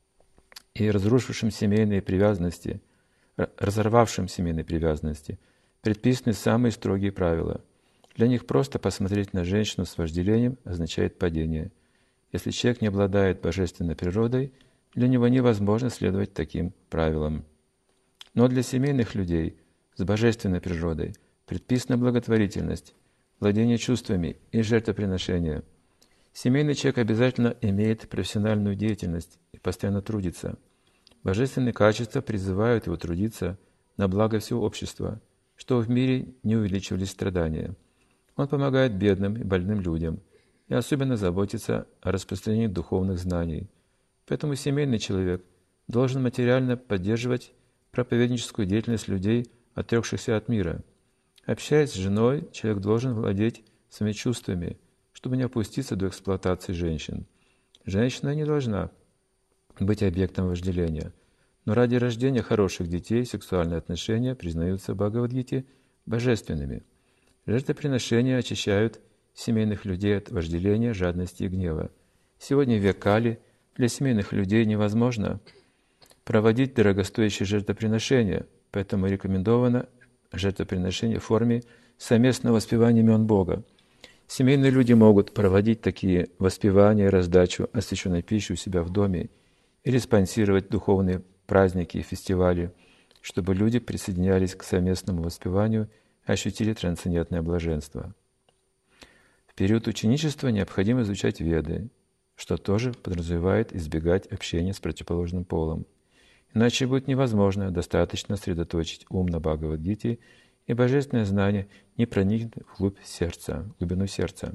и разрушившим семейные привязанности, разорвавшим семейные привязанности, предписаны самые строгие правила. Для них просто посмотреть на женщину с вожделением означает падение. Если человек не обладает божественной природой, для него невозможно следовать таким правилам. Но для семейных людей с божественной природой предписана благотворительность, владение чувствами и жертвоприношение. Семейный человек обязательно имеет профессиональную деятельность и постоянно трудится. Божественные качества призывают его трудиться на благо всего общества, чтобы в мире не увеличивались страдания. Он помогает бедным и больным людям и особенно заботится о распространении духовных знаний. Поэтому семейный человек должен материально поддерживать проповедническую деятельность людей отрекшихся от мира. Общаясь с женой, человек должен владеть своими чувствами, чтобы не опуститься до эксплуатации женщин. Женщина не должна быть объектом вожделения. Но ради рождения хороших детей сексуальные отношения признаются в Бхагавад-гите божественными. Жертвоприношения очищают семейных людей от вожделения, жадности и гнева. Сегодня в век Кали для семейных людей невозможно проводить дорогостоящие жертвоприношения, поэтому рекомендовано жертвоприношение в форме совместного воспевания имен Бога. Семейные люди могут проводить такие воспевания и раздачу освященной пищи у себя в доме или спонсировать духовные праздники и фестивали, чтобы люди присоединялись к совместному воспеванию и ощутили трансцендентное блаженство. В период ученичества необходимо изучать Веды, что тоже подразумевает избегать общения с противоположным полом. Иначе будет невозможно достаточно сосредоточить ум на Бхагавад-гите, и божественное знание не проникнет вглубь сердца, в глубину сердца.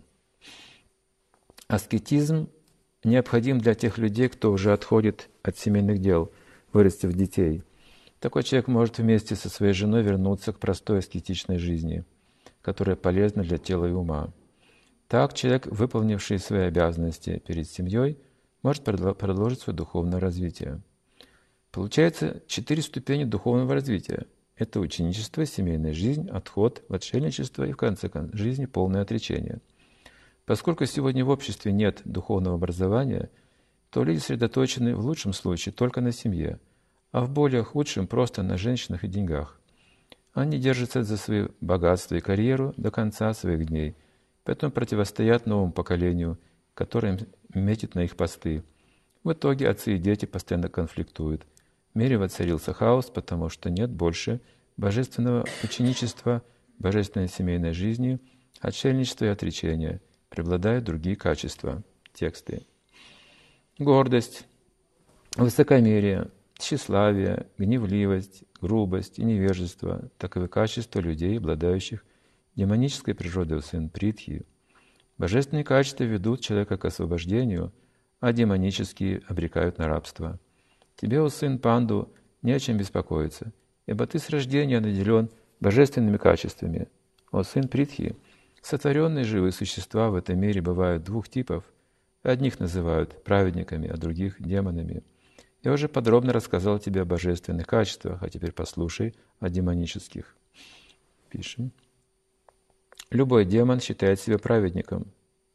Аскетизм необходим для тех людей, кто уже отходит от семейных дел, вырастив детей. Такой человек может вместе со своей женой вернуться к простой аскетичной жизни, которая полезна для тела и ума. Так человек, выполнивший свои обязанности перед семьей, может продолжить свое духовное развитие. Получается четыре ступени духовного развития. Это ученичество, семейная жизнь, отход в отшельничество и, в конце концов, жизни полное отречение. Поскольку сегодня в обществе нет духовного образования, то люди сосредоточены в лучшем случае только на семье, а в более худшем просто на женщинах и деньгах. Они держатся за свои богатства и карьеру до конца своих дней, поэтому противостоят новому поколению, которое метит на их посты. В итоге отцы и дети постоянно конфликтуют. В мире воцарился хаос, потому что нет больше божественного ученичества, божественной семейной жизни, отшельничества и отречения. Преобладают другие качества. Тексты. Гордость, высокомерие, тщеславие, гневливость, грубость и невежество – таковы качества людей, обладающих демонической природой у сын Притхи. Божественные качества ведут человека к освобождению, а демонические обрекают на рабство. Тебе, о сын Панду, не о чем беспокоиться, ибо ты с рождения наделен божественными качествами. О сын Притхи, сотворенные живые существа в этом мире бывают двух типов. Одних называют праведниками, а других – демонами. Я уже подробно рассказал тебе о божественных качествах, а теперь послушай о демонических. Пишем. Любой демон считает себя праведником,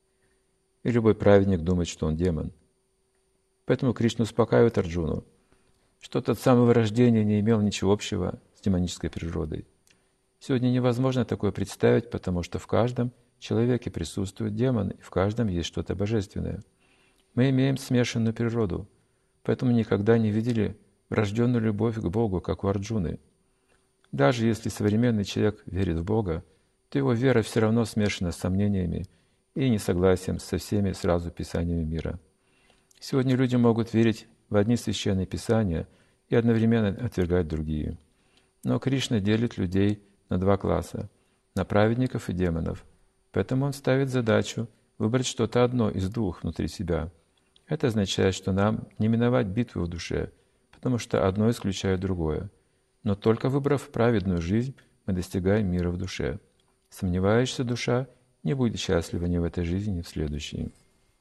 и любой праведник думает, что он демон. Поэтому Кришна успокаивает Арджуну, что тот с самого рождения не имел ничего общего с демонической природой. Сегодня невозможно такое представить, потому что в каждом человеке присутствует демон, и в каждом есть что-то божественное. Мы имеем смешанную природу, поэтому никогда не видели врожденную любовь к Богу, как у Арджуны. Даже если современный человек верит в Бога, то его вера все равно смешана с сомнениями и несогласием со всеми сразу писаниями мира. Сегодня люди могут верить в одни священные писания и одновременно отвергать другие. Но Кришна делит людей на два класса – на праведников и демонов. Поэтому он ставит задачу выбрать что-то одно из двух внутри себя. Это означает, что нам не миновать битвы в душе, потому что одно исключает другое. Но только выбрав праведную жизнь, мы достигаем мира в душе. Сомневающаяся душа не будет счастлива ни в этой жизни, ни в следующей.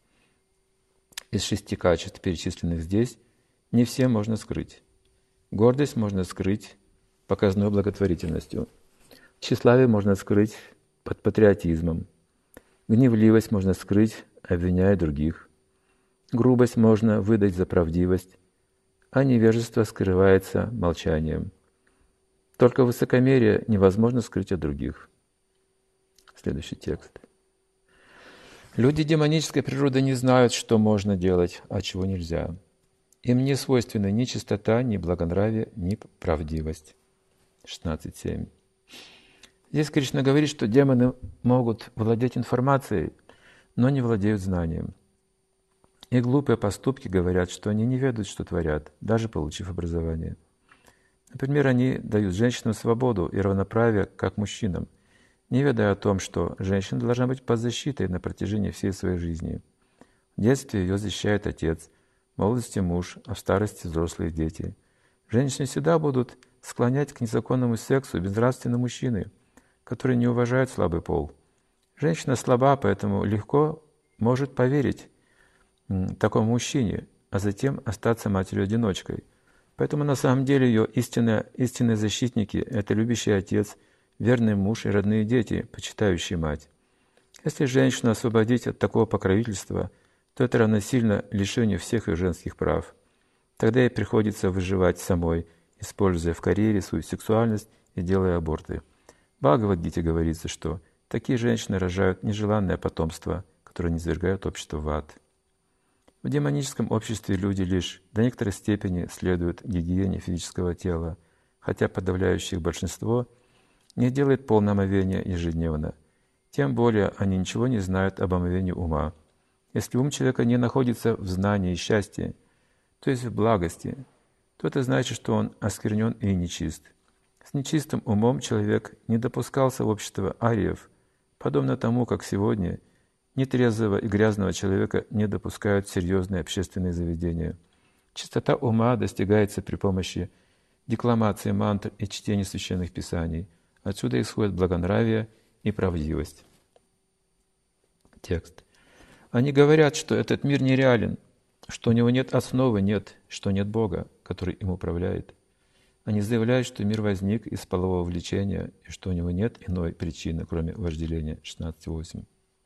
Из шести качеств, перечисленных здесь, не все можно скрыть. Гордость можно скрыть показной благотворительностью. Тщеславие можно скрыть под патриотизмом. Гневливость можно скрыть, обвиняя других. Грубость можно выдать за правдивость, а невежество скрывается молчанием. Только высокомерие невозможно скрыть от других. Следующий текст. Люди демонической природы не знают, что можно делать, а чего нельзя. Им не свойственны ни чистота, ни благонравие, ни правдивость. шестнадцать семь. Здесь Кришна говорит, что демоны могут владеть информацией, но не владеют знанием. И глупые поступки говорят, что они не ведают, что творят, даже получив образование. Например, они дают женщинам свободу и равноправие, как мужчинам, не ведая о том, что женщина должна быть под защитой на протяжении всей своей жизни. В детстве ее защищает отец, в молодости муж, а в старости взрослые дети. Женщины всегда будут склонять к незаконному сексу безнравственные мужчины, которые не уважают слабый пол. Женщина слаба, поэтому легко может поверить такому мужчине, а затем остаться матерью-одиночкой. Поэтому на самом деле ее истинные, истинные защитники — это любящий отец, верный муж и родные дети, почитающие мать. Если женщину освободить от такого покровительства, то это равносильно лишению всех ее женских прав. Тогда ей приходится выживать самой, используя в карьере свою сексуальность и делая аборты. В Бхагавад-гите говорится, что такие женщины рожают нежеланное потомство, которое низвергает общество в ад. В демоническом обществе люди лишь до некоторой степени следуют гигиене физического тела, хотя подавляющее их большинство не делает полное омовение ежедневно. Тем более они ничего не знают об омовении ума. Если ум человека не находится в знании и счастье, то есть в благости, то это значит, что он осквернен и нечист. С нечистым умом человек не допускался в общество ариев, подобно тому, как сегодня нетрезвого и грязного человека не допускают в серьезные общественные заведения. Чистота ума достигается при помощи декламации мантр и чтения священных писаний. Отсюда исходит благонравие и правдивость. Текст. Они говорят, что этот мир нереален, что у него нет основы, нет, что нет Бога, который им управляет. Они заявляют, что мир возник из полового влечения и что у него нет иной причины, кроме вожделения. шестнадцать восемь.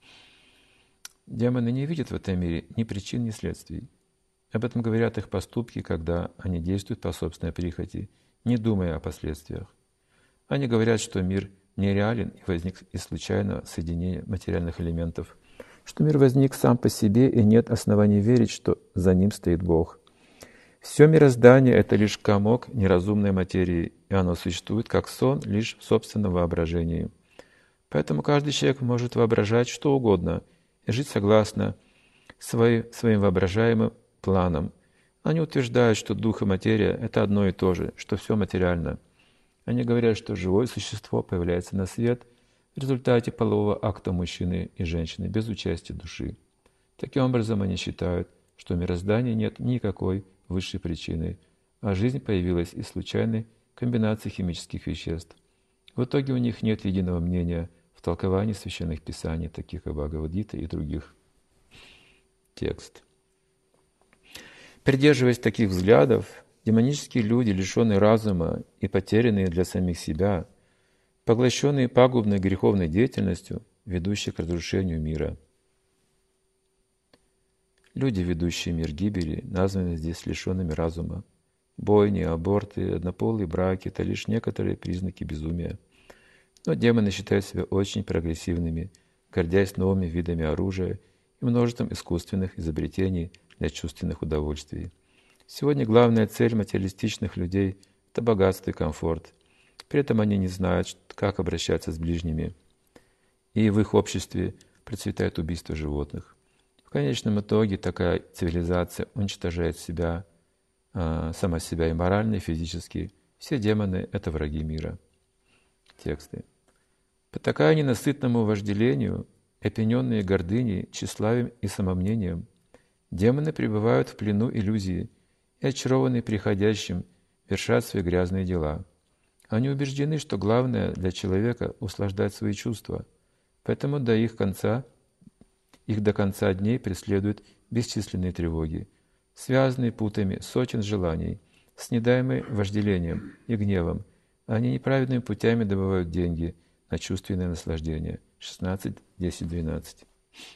Демоны не видят в этом мире ни причин, ни следствий. Об этом говорят их поступки, когда они действуют по собственной прихоти, не думая о последствиях. Они говорят, что мир нереален и возник из случайного соединения материальных элементов, что мир возник сам по себе и нет оснований верить, что за ним стоит Бог. Все мироздание — это лишь комок неразумной материи, и оно существует как сон лишь в собственном воображении. Поэтому каждый человек может воображать что угодно и жить согласно своим, своим воображаемым планам. Они утверждают, что дух и материя — это одно и то же, что все материально. Они говорят, что живое существо появляется на свет в результате полового акта мужчины и женщины без участия души. Таким образом, они считают, что в мироздании нет никакой высшей причины, а жизнь появилась из случайной комбинации химических веществ. В итоге у них нет единого мнения в толковании священных писаний, таких как Бхагавад-гита и других. Текст. Придерживаясь таких взглядов, демонические люди, лишенные разума и потерянные для самих себя, поглощенные пагубной греховной деятельностью, ведущей к разрушению мира. Люди, ведущие мир гибели, названы здесь лишенными разума. Бойни, аборты, однополые браки — это лишь некоторые признаки безумия. Но демоны считают себя очень прогрессивными, гордясь новыми видами оружия и множеством искусственных изобретений для чувственных удовольствий. Сегодня главная цель материалистичных людей — это богатство и комфорт. При этом они не знают, как обращаться с ближними. И в их обществе процветает убийство животных. В конечном итоге такая цивилизация уничтожает себя, э, сама себя и морально, и физически. Все демоны — это враги мира. Тексты. Потакая ненасытному вожделению, опьяненные гордыней, тщеславием и самомнением, демоны пребывают в плену иллюзии и, очарованные приходящим, вершат свои грязные дела. Они убеждены, что главное для человека — услаждать свои чувства, поэтому до их конца, их до конца дней преследуют бесчисленные тревоги, связанные путами сотен желаний, снедаемые вожделением и гневом. Они неправедными путями добывают деньги на чувственное наслаждение. шестнадцать, десять, двенадцать.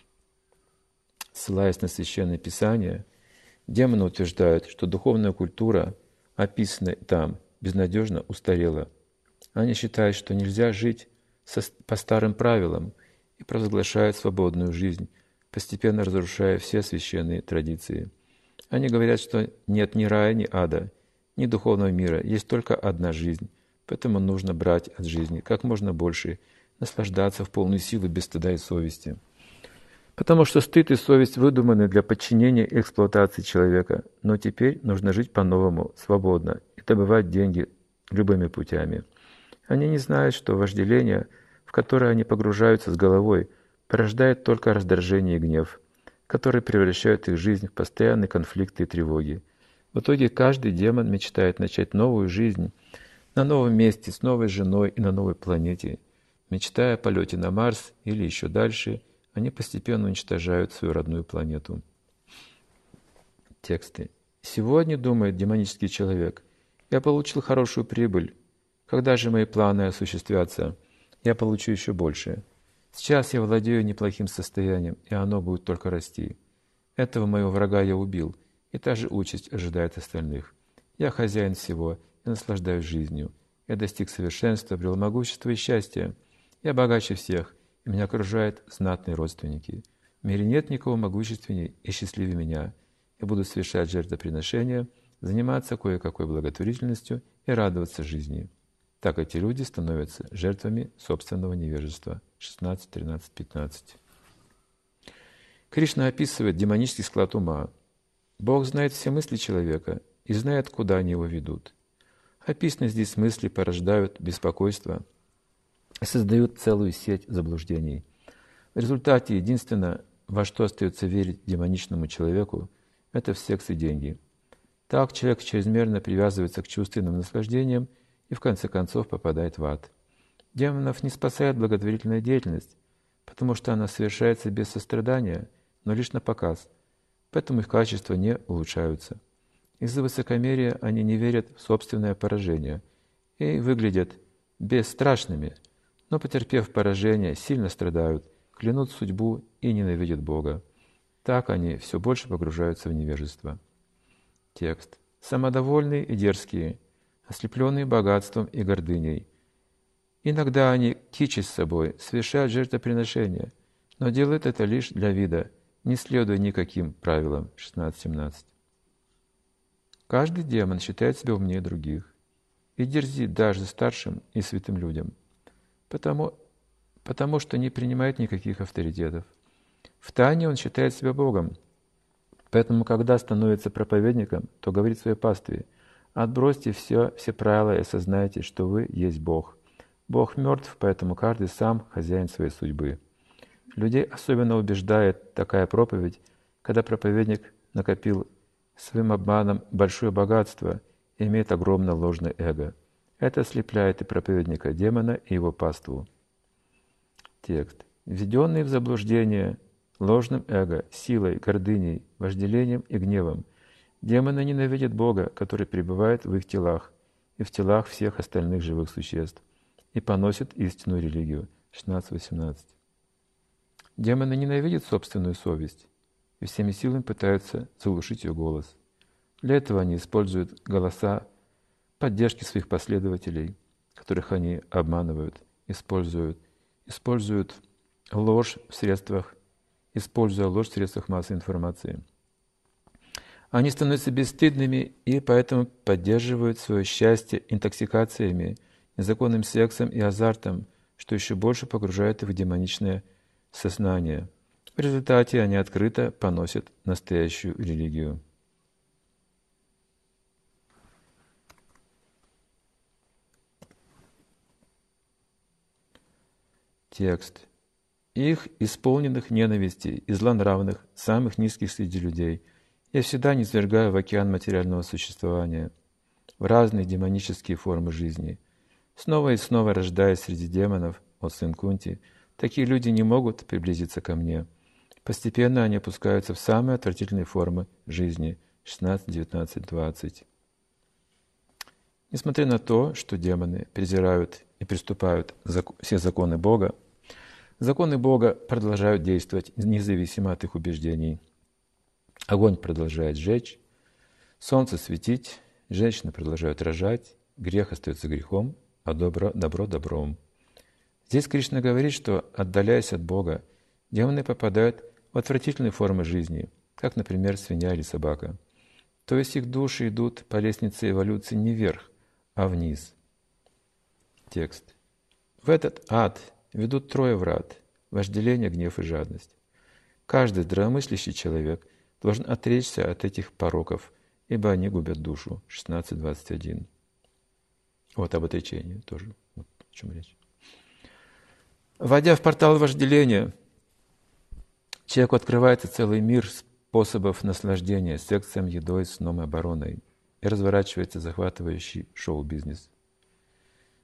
Ссылаясь на Священное Писание, демоны утверждают, что духовная культура, описанная там, безнадежно устарела. Они считают, что нельзя жить со, по старым правилам и провозглашают свободную жизнь, постепенно разрушая все священные традиции. Они говорят, что нет ни рая, ни ада, ни духовного мира, есть только одна жизнь, поэтому нужно брать от жизни как можно больше, наслаждаться в полную силу без стыда и совести. Потому что стыд и совесть выдуманы для подчинения и эксплуатации человека, но теперь нужно жить по-новому, свободно и добывать деньги любыми путями. Они не знают, что вожделение, в которое они погружаются с головой, порождает только раздражение и гнев, которые превращают их жизнь в постоянные конфликты и тревоги. В итоге каждый демон мечтает начать новую жизнь на новом месте, с новой женой и на новой планете. Мечтая о полете на Марс или еще дальше, они постепенно уничтожают свою родную планету. Тексты. Сегодня, думает демонический человек, я получил хорошую прибыль. Когда же мои планы осуществятся, я получу еще больше. Сейчас я владею неплохим состоянием, и оно будет только расти. Этого моего врага я убил, и та же участь ожидает остальных. Я хозяин всего, я наслаждаюсь жизнью. Я достиг совершенства, обрел могущество и счастье. Я богаче всех, и меня окружают знатные родственники. В мире нет никого могущественнее и счастливее меня. Я буду совершать жертвоприношения, заниматься кое-какой благотворительностью и радоваться жизни. Так эти люди становятся жертвами собственного невежества. шестнадцать, тринадцать, пятнадцать. Кришна описывает демонический склад ума. Бог знает все мысли человека и знает, куда они его ведут. Описанные здесь мысли порождают беспокойство и создают целую сеть заблуждений. В результате единственное, во что остается верить демоничному человеку, это в секс и деньги. Так человек чрезмерно привязывается к чувственным наслаждениям и в конце концов попадает в ад. Демонов не спасает благотворительная деятельность, потому что она совершается без сострадания, но лишь на показ, поэтому их качества не улучшаются. Из-за высокомерия они не верят в собственное поражение и выглядят бесстрашными, но, потерпев поражение, сильно страдают, клянут судьбу и ненавидят Бога. Так они все больше погружаются в невежество. Текст. Самодовольные и дерзкие, ослепленные богатством и гордыней. Иногда они, кичась собой, совершают жертвоприношения, но делают это лишь для вида, не следуя никаким правилам. шестнадцать семнадцать. Каждый демон считает себя умнее других и дерзит даже старшим и святым людям, потому, потому что не принимает никаких авторитетов. Втайне он считает себя Богом, поэтому, когда становится проповедником, то говорит своей пастве: «Отбросьте все, все правила и осознайте, что вы есть Бог. Бог мертв, поэтому каждый сам хозяин своей судьбы». Людей особенно убеждает такая проповедь, когда проповедник накопил своим обманом большое богатство и имеет огромное ложное эго. Это ослепляет и проповедника демона, и его паству. Текст. Введенные в заблуждение ложным эго, силой, гордыней, вожделением и гневом, демоны ненавидят Бога, который пребывает в их телах и в телах всех остальных живых существ, и поносят истинную религию. шестнадцать восемнадцать. Демоны ненавидят собственную совесть и всеми силами пытаются заглушить ее голос. Для этого они используют голоса поддержки своих последователей, которых они обманывают, используют, используют ложь в средствах, используя ложь в средствах массовой информации. Они становятся бесстыдными и поэтому поддерживают свое счастье интоксикациями, незаконным сексом и азартом, что еще больше погружает их в демоничное сознание. В результате они открыто поносят настоящую религию. Текст. Их, исполненных ненависти и злонравных, самых низких среди людей, я всегда низвергаю в океан материального существования, в разные демонические формы жизни. Снова и снова рождаясь среди демонов, о сын Кунти, такие люди не могут приблизиться ко мне. Постепенно они опускаются в самые отвратительные формы жизни. шестнадцать, девятнадцать, двадцать. Несмотря на то, что демоны презирают и приступают все законы Бога, законы Бога продолжают действовать независимо от их убеждений. Огонь продолжает жечь, солнце светить, женщины продолжают рожать, грех остается грехом, а добро, добро добром. Здесь Кришна говорит, что, отдаляясь от Бога, демоны попадают в отвратительные формы жизни, как, например, свинья или собака. То есть их души идут по лестнице эволюции не вверх, а вниз. Текст. В этот ад ведут трое врат – вожделение, гнев и жадность. Каждый здравомыслящий человек должен отречься от этих пороков, ибо они губят душу. шестнадцать двадцать один. Вот об отречении тоже. Вот о чем речь. Войдя в портал вожделения, человеку открывается целый мир способов наслаждения сексом, едой, сном и обороной, и разворачивается захватывающий шоу-бизнес.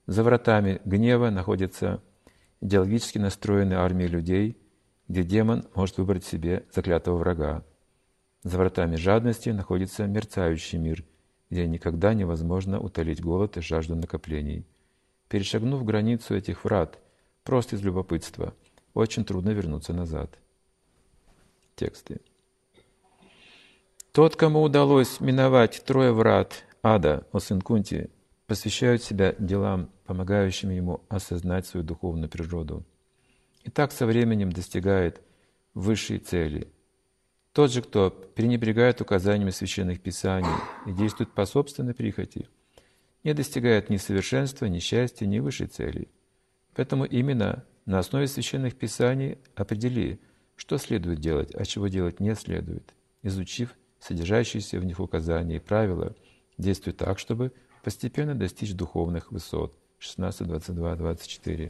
За вратами гнева находятся идеологически настроенные армии людей, где демон может выбрать себе заклятого врага. За вратами жадности находится мерцающий мир, где никогда невозможно утолить голод и жажду накоплений. Перешагнув границу этих врат, просто из любопытства, очень трудно вернуться назад. Тексты. Тот, кому удалось миновать трое врат ада, о сын Кунти, посвящают себя делам, помогающим ему осознать свою духовную природу. И так со временем достигает высшей цели. Тот же, кто пренебрегает указаниями священных писаний и действует по собственной прихоти, не достигает ни совершенства, ни счастья, ни высшей цели. Поэтому именно на основе священных писаний определи, что следует делать, а чего делать не следует, изучив содержащиеся в них указания и правила, действуй так, чтобы постепенно достичь духовных высот. шестнадцать, двадцать два, двадцать четыре.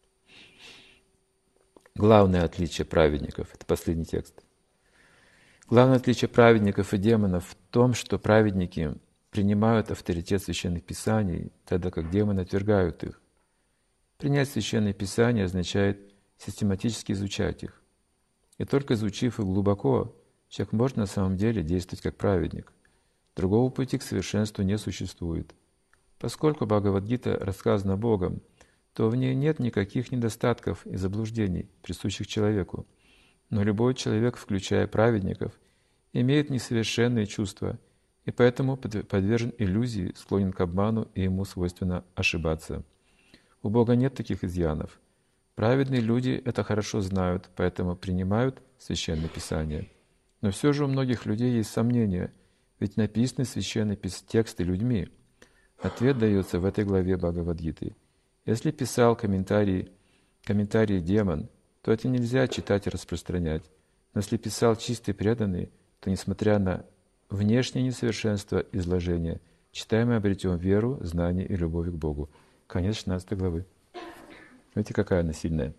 Главное отличие праведников – это последний текст. Главное отличие праведников и демонов в том, что праведники принимают авторитет священных писаний, тогда как демоны отвергают их. Принять священные писания означает систематически изучать их. И только изучив их глубоко, человек может на самом деле действовать как праведник. Другого пути к совершенству не существует. Поскольку Бхагавад-гита рассказана Богом, то в ней нет никаких недостатков и заблуждений, присущих человеку. Но любой человек, включая праведников, имеет несовершенные чувства, и поэтому подвержен иллюзии, склонен к обману, и ему свойственно ошибаться. У Бога нет таких изъянов. Праведные люди это хорошо знают, поэтому принимают священное писание. Но все же у многих людей есть сомнения, ведь написаны священные тексты людьми. Ответ дается в этой главе Бхагавад-гиты. Если писал комментарии, комментарии демон, то это нельзя читать и распространять. Но если писал чистый преданный, то, несмотря на внешнее несовершенство изложения, читаем и обретем веру, знание и любовь к Богу. Конец шестнадцатой главы. Видите, какая она сильная.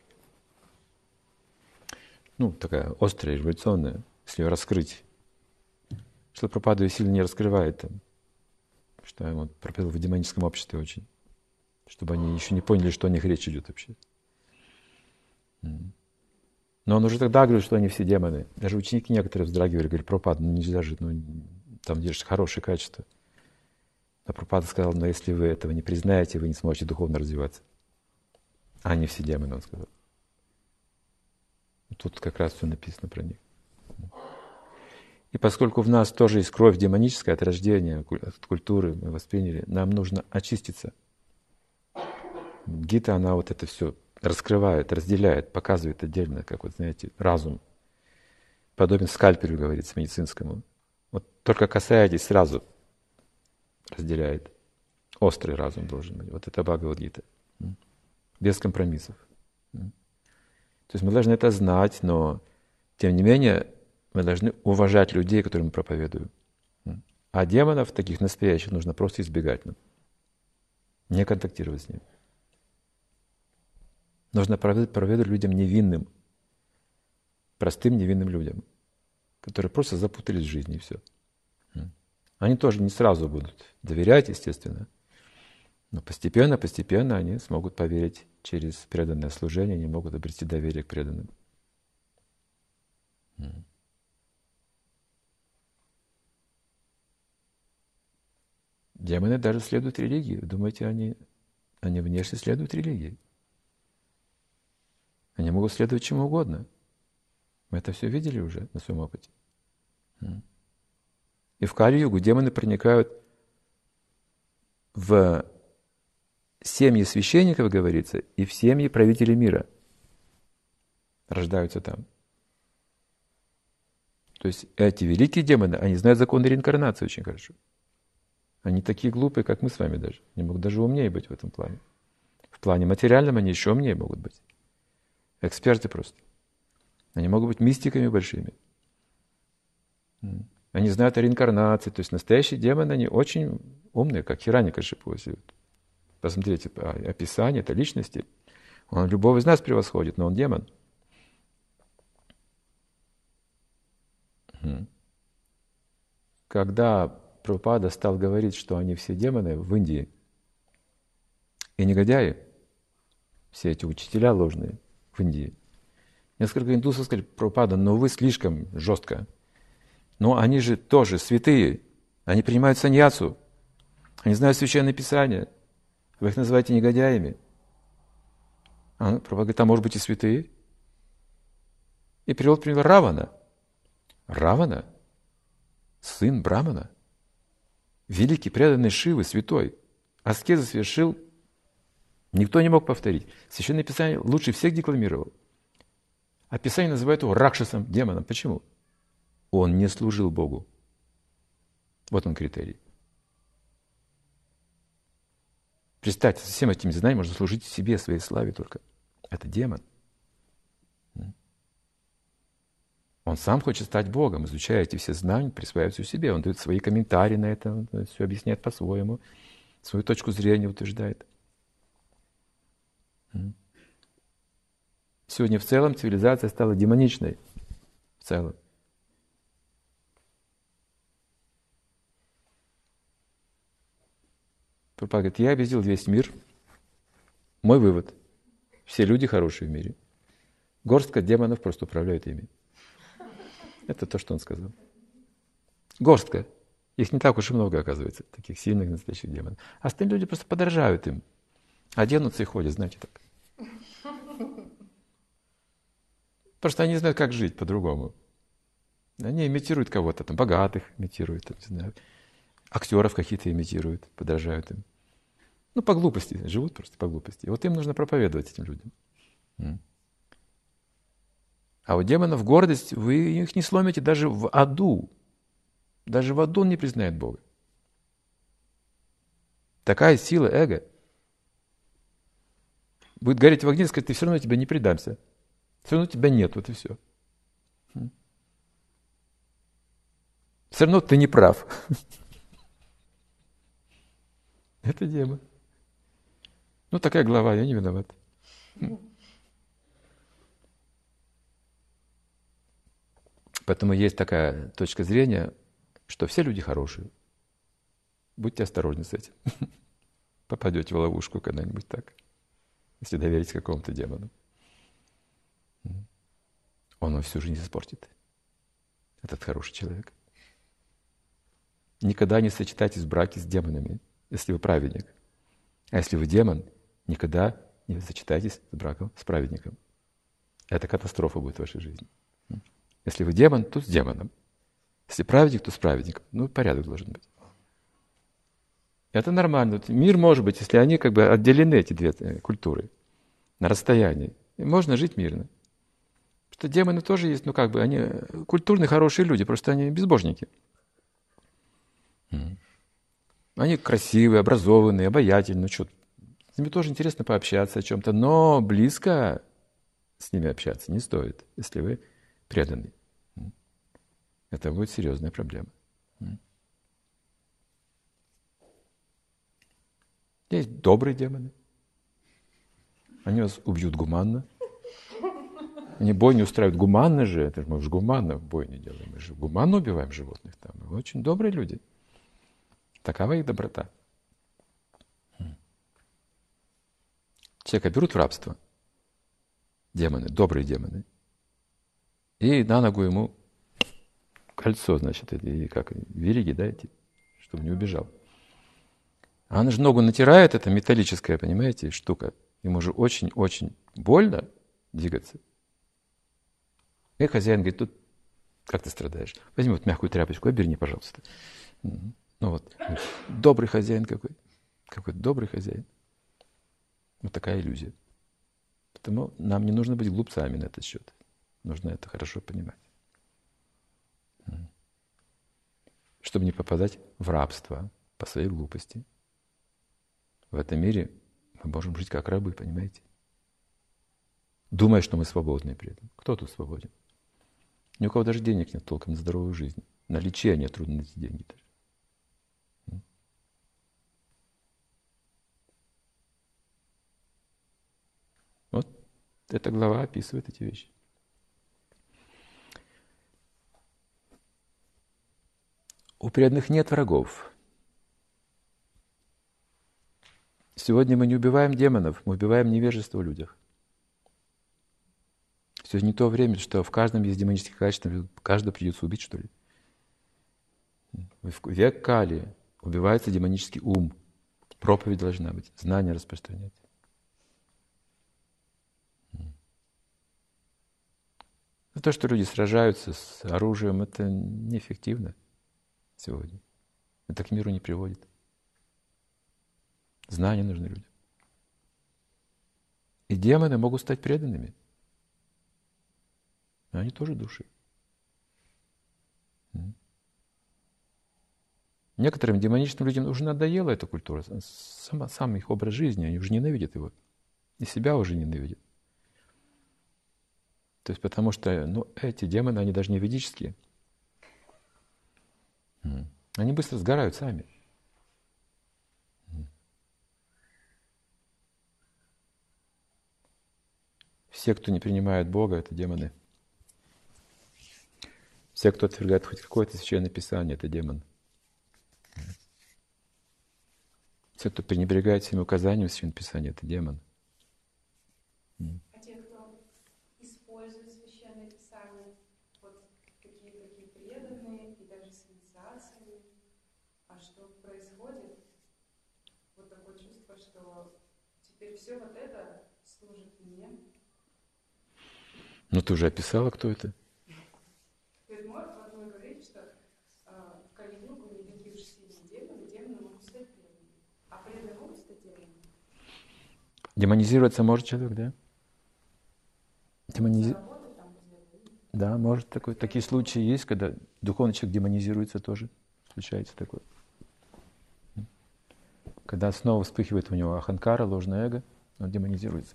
Ну, такая острая, революционная, если ее раскрыть. Шрила Прабхупада ее сильно не раскрывает там. Что он проповедовал в демоническом обществе очень. Чтобы они еще не поняли, что о них речь идет вообще. Но он уже тогда говорил, что они все демоны. Даже ученики некоторые вздрагивали, говорили: Прабхупада, ну нельзя же, ну, там держишь хорошее качество. А Прабхупада сказал: но если вы этого не признаете, вы не сможете духовно развиваться. А они все демоны, он сказал. Тут как раз все написано про них. И поскольку в нас тоже есть кровь демоническая от рождения, от культуры мы восприняли, нам нужно очиститься. Гита, она вот это все раскрывает, разделяет, показывает отдельно, как вот, знаете, разум. Подобен скальпелю, говорится, медицинскому. Вот только касаетесь, сразу разделяет. Острый разум должен быть. Вот это Бхагавад-гита. Без компромиссов. То есть мы должны это знать, но тем не менее мы должны уважать людей, которым мы проповедуем. А демонов, таких настоящих, нужно просто избегать. Не контактировать с ними. Нужно проповедовать людям невинным, простым невинным людям, которые просто запутались в жизни и все. Они тоже не сразу будут доверять, естественно, но постепенно, постепенно они смогут поверить через преданное служение, они могут обрести доверие к преданным. Демоны даже следуют религии. Вы думаете, они, они внешне следуют религии? Они могут следовать чему угодно. Мы это все видели уже на своем опыте. И в Кали-югу демоны проникают в семьи священников, говорится, и в семьи правителей мира. Рождаются там. То есть эти великие демоны, они знают законы реинкарнации очень хорошо. Они такие глупые, как мы с вами даже. Они могут даже умнее быть в этом плане. В плане материальном они еще умнее могут быть. Эксперты просто. Они могут быть мистиками большими. Они знают о реинкарнации. То есть настоящие демоны, они очень умные, как Хираньякашипу. Посмотрите, описание этой личности. Он любого из нас превосходит, но он демон. Когда Прабхупада стал говорить, что они все демоны в Индии, И негодяи, все эти учителя ложные в Индии, несколько индусов сказали: Прабхупада, но вы слишком жестко. Но они же тоже святые, они принимают саньясу, они знают Священное Писание, вы их называете негодяями. А Прабхупада говорит: а может быть и святые? И привел пример Равана. Равана, сын Брамана, великий преданный Шивы, святой, аскезы совершил, никто не мог повторить. Священное Писание лучше всех декламировал. А Писание называет его Ракшасом, демоном. Почему? Он не служил Богу. Вот он критерий. Представьте, со всем этим знанием можно служить себе, своей славе только. Это демон. Он сам хочет стать Богом, изучая эти все знания, присваивает все себе. Он дает свои комментарии на это, он все объясняет по-своему, свою точку зрения утверждает. Сегодня в целом цивилизация стала демоничной. В целом. Прабхупада говорит: я объездил весь мир. Мой вывод: все люди хорошие в мире. Горстка демонов просто управляют ими. Это то, что он сказал. Горстка. Их не так уж и много, оказывается, таких сильных настоящих демонов. А остальные люди просто подражают им. Оденутся и ходят, знаете, так. Просто они не знают, как жить по-другому. Они имитируют кого-то, там, богатых имитируют, там, не знаю, актеров какие-то имитируют, подражают им. Ну, по глупости, живут просто по глупости. И вот им нужно проповедовать этим людям. А у демонов гордость, вы их не сломите даже в аду. Даже в аду он не признает Бога. Такая сила эго. Будет гореть в огне и сказать: ты все равно тебе не предамся. Все равно тебя нет, вот и все. Все равно ты не прав. Это демон. Ну, такая глава, я не виноват. Поэтому есть такая точка зрения, что все люди хорошие. Будьте осторожны с этим. Попадете в ловушку когда-нибудь так, если доверитесь какому-то демону. Он вам всю жизнь испортит. Этот хороший человек. Никогда не сочетайтесь в браке с демонами, если вы праведник. А если вы демон, никогда не сочетайтесь с браком с праведником. Это катастрофа будет в вашей жизни. Если вы демон, то с демоном. Если праведник, то с праведником. Ну, порядок должен быть. Это нормально. Мир может быть, если они как бы отделены, эти две культуры, на расстоянии. И можно жить мирно. Потому что демоны тоже есть, ну как бы, они культурные, хорошие люди, просто они безбожники. Они красивые, образованные, обаятельные. Ну, что, с ними тоже интересно пообщаться о чем-то, но близко с ними общаться не стоит, если вы преданный. Это будет серьезная проблема. Есть добрые демоны. Они вас убьют гуманно. Они бойни устраивают гуманно же. Это же мы же гуманно бойни делаем. Мы же гуманно убиваем животных. Там. Мы очень добрые люди. Такова их доброта. Человека берут в рабство. Демоны, добрые демоны. И на ногу ему кольцо, значит, и как вериги, да, эти, чтобы не убежал. А она же ногу натирает, это металлическая, понимаете, штука. Ему же очень-очень больно двигаться. И хозяин говорит: тут как ты страдаешь? Возьми вот мягкую тряпочку, оберни, пожалуйста. Ну вот, добрый хозяин какой. Какой добрый хозяин. Вот такая иллюзия. Поэтому нам не нужно быть глупцами на этот счет. Нужно это хорошо понимать. Чтобы не попадать в рабство по своей глупости. В этом мире мы можем жить как рабы, понимаете? Думая, что мы свободны при этом. Кто тут свободен? Ни у кого даже денег нет толком на здоровую жизнь. На лечение трудно найти деньги даже. Вот эта глава описывает эти вещи. У преданных нет врагов. Сегодня мы не убиваем демонов, мы убиваем невежество в людях. Все не то время, что в каждом есть демонические качества, каждого придется убить, что ли. В век Кали убивается демонический ум. Проповедь должна быть, знания распространять. Но то, что люди сражаются с оружием, это неэффективно сегодня. Это к миру не приводит. Знания нужны людям. И демоны могут стать преданными. Но они тоже души. Некоторым демоничным людям уже надоела эта культура, сам, сам их образ жизни, они уже ненавидят его. И себя уже ненавидят. То есть потому что ну, эти демоны, они даже не ведические. Они быстро сгорают сами. Все, кто не принимает Бога, это демоны. Все, кто отвергает хоть какое-то священное писание, это демон. Все, кто пренебрегает всеми указаниями священного писания, это демон. А те, кто использует священное писание, вот какие такие преданные и даже с инициациями, а что происходит? Вот такое чувство, что теперь все вот это служит мне. Ну, ты уже описала, кто это? То есть может вот вы говорите, что э, в Кали-югу не такие уж сильные демоны, демоны могут стать преданными. А преданные могут стать демонами? Демонизироваться может человек, да? Демонизи... Да, может такой. Такие случаи есть, когда духовный человек демонизируется тоже. Случается такое. Когда снова вспыхивает у него аханкара, ложное эго, он демонизируется.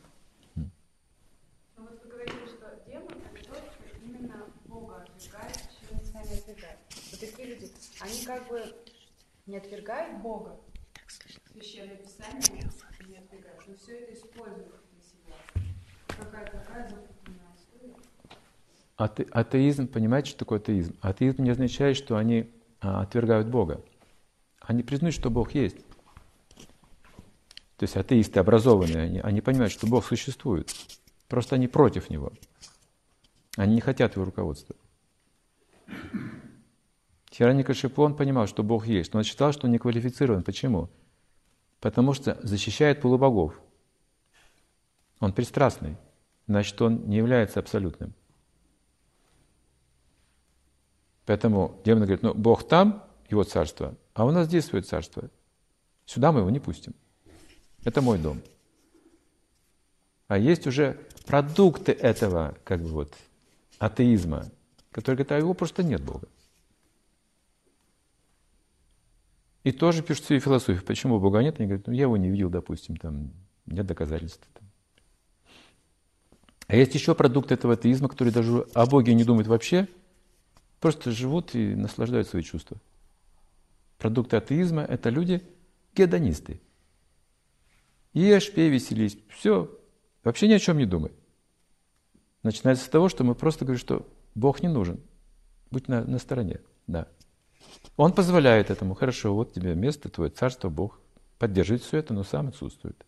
Ну вот вы говорили, что демон — это тот, кто именно Бога отвергает, чем сами отвергают. Вот такие люди, они как бы не отвергают Бога, священное писание не отвергают, но все это используют для себя. Какая такая запутанная история? Ате, атеизм, понимаете, что такое атеизм? Атеизм не означает, что они а, отвергают Бога. Они признают, что Бог есть. То есть атеисты образованные, они, они понимают, что Бог существует. Просто они против Него. Они не хотят Его руководства. Хираньякашипу, он понимал, что Бог есть, но он считал, что он не квалифицирован. Почему? Потому что защищает полубогов. Он пристрастный. Значит, он не является абсолютным. Поэтому демон говорит, ну, Бог там, Его царство, а у нас здесь свое царство. Сюда мы его не пустим. Это мой дом. А есть уже продукты этого, как бы вот, атеизма, которые говорят, а его просто нет Бога. И тоже пишут свою философию. Почему Бога нет? Они говорят, ну, я его не видел, допустим, там, нет доказательств. А есть еще продукты этого атеизма, которые даже о Боге не думают вообще, просто живут и наслаждают свои чувства. Продукты атеизма – это люди гедонисты. Ешь, пей, веселись. Все. Вообще ни о чем не думай. Начинается с того, что мы просто говорим, что Бог не нужен. Будь на, на стороне. Да. Он позволяет этому. Хорошо, вот тебе место, твое царство, Бог. Поддерживает все это, но сам отсутствует.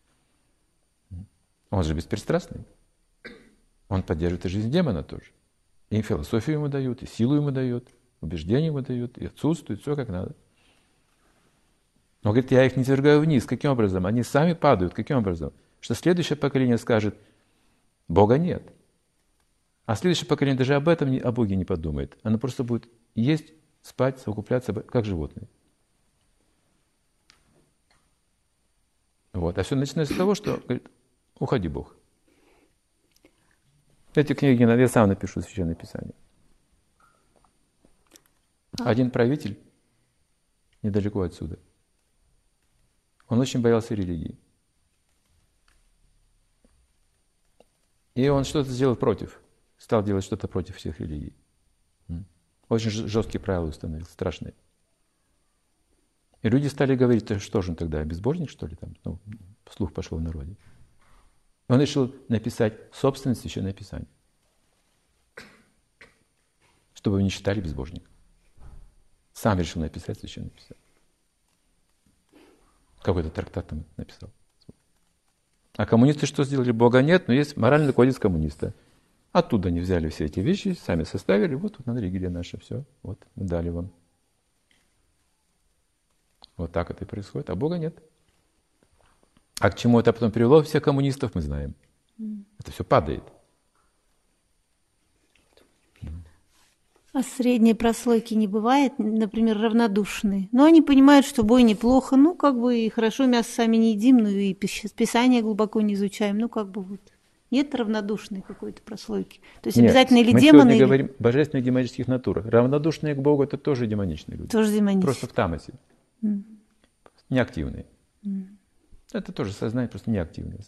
Он же беспристрастный. Он поддерживает и жизнь демона тоже. И философию ему дают, и силу ему дают, убеждения ему дают, и отсутствует, все как надо. Он говорит, я их не свергаю вниз. Каким образом? Они сами падают. Каким образом? Что следующее поколение скажет, Бога нет. А следующее поколение даже об этом, о Боге не подумает. Оно просто будет есть, спать, совокупляться, как животные. Вот. А все начинается с того, что говорит, уходи, Бог. Эти книги я сам напишу Священное Писание. Один правитель недалеко отсюда. Он очень боялся религии. И он что-то сделал против. Стал делать что-то против всех религий. Очень жесткие правила установил, страшные. И люди стали говорить, что же он тогда, безбожник, что ли? Там? Ну, слух пошел в народе. Он решил написать собственное Священное Писание, чтобы его не считали безбожником. Сам решил написать Священное Писание. Какой-то трактат там написал. А коммунисты что сделали? Бога нет, но есть моральный кодекс коммуниста. Оттуда они взяли все эти вещи, сами составили. Вот тут на религия наша, все. Вот, мы дали вам. Вот так это и происходит. А Бога нет. А к чему это потом привело всех коммунистов, мы знаем. Это все падает. А средней прослойки не бывает, например, равнодушные. Но они понимают, что бой неплохо, ну, как бы и хорошо, мясо сами не едим, ну, и Писание глубоко не изучаем, ну, как бы вот. Нет равнодушной какой-то прослойки. То есть Нет, обязательно или мы демоны, сегодня или... говорим о божественных демонических натурах. Равнодушные к Богу — это тоже демоничные люди. Тоже демонические. Просто в тамасе. Mm. Неактивные. Mm. Это тоже сознание, просто неактивное.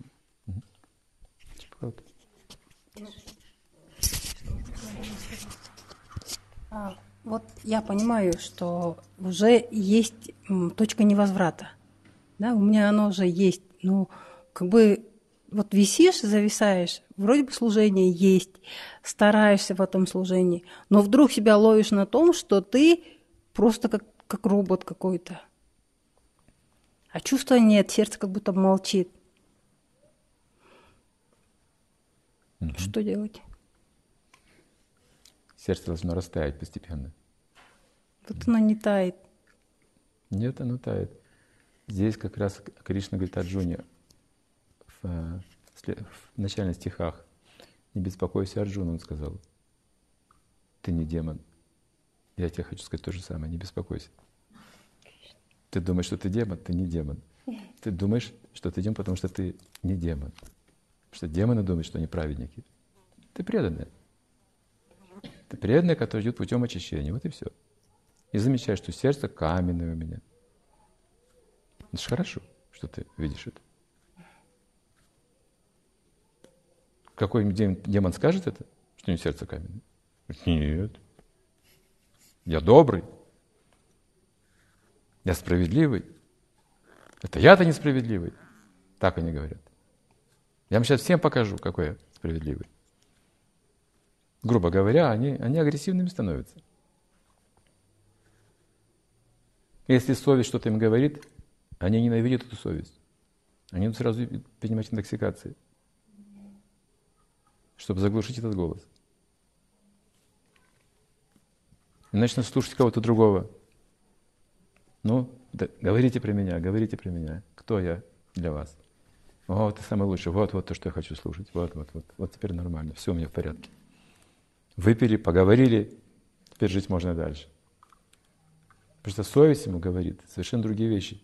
А, вот я понимаю, что уже есть м, точка невозврата. Да, у меня оно уже есть. Ну, как бы вот висишь, зависаешь, вроде бы служение есть, стараешься в этом служении, но вдруг себя ловишь на том, что ты просто как, как робот какой-то. А чувства нет, сердце как будто молчит. Mm-hmm. Что делать? Сердце должно растаять постепенно. Вот оно не тает. Нет, оно тает. Здесь как раз Кришна говорит Арджуне в, в начальных стихах: не беспокойся, Арджуна, он сказал. Ты не демон. Я тебе хочу сказать то же самое, не беспокойся. Ты думаешь, что ты демон, ты не демон. Ты думаешь, что ты демон, потому что ты не демон. Потому что демоны думают, что они праведники. Ты преданный. Ты преданный, который идет путем очищения. Вот и все. И замечаешь, что сердце каменное у меня. Это же хорошо, что ты видишь это. Какой-нибудь демон скажет это, что у него сердце каменное? Нет. Я добрый. Я справедливый. Это я-то несправедливый. Так они говорят. Я вам сейчас всем покажу, какой я справедливый. Грубо говоря, они, они агрессивными становятся. Если совесть что-то им говорит, они ненавидят эту совесть. Они идут сразу принимать интоксикации, чтобы заглушить этот голос. И начнут слушать кого-то другого. Ну, да, говорите про меня, говорите про меня. Кто я для вас? О, ты самый лучший. Вот, вот то, что я хочу слушать. Вот, вот, вот. Вот теперь нормально. Все у меня в порядке. Выпили, поговорили, теперь жить можно дальше. Потому что совесть ему говорит совершенно другие вещи.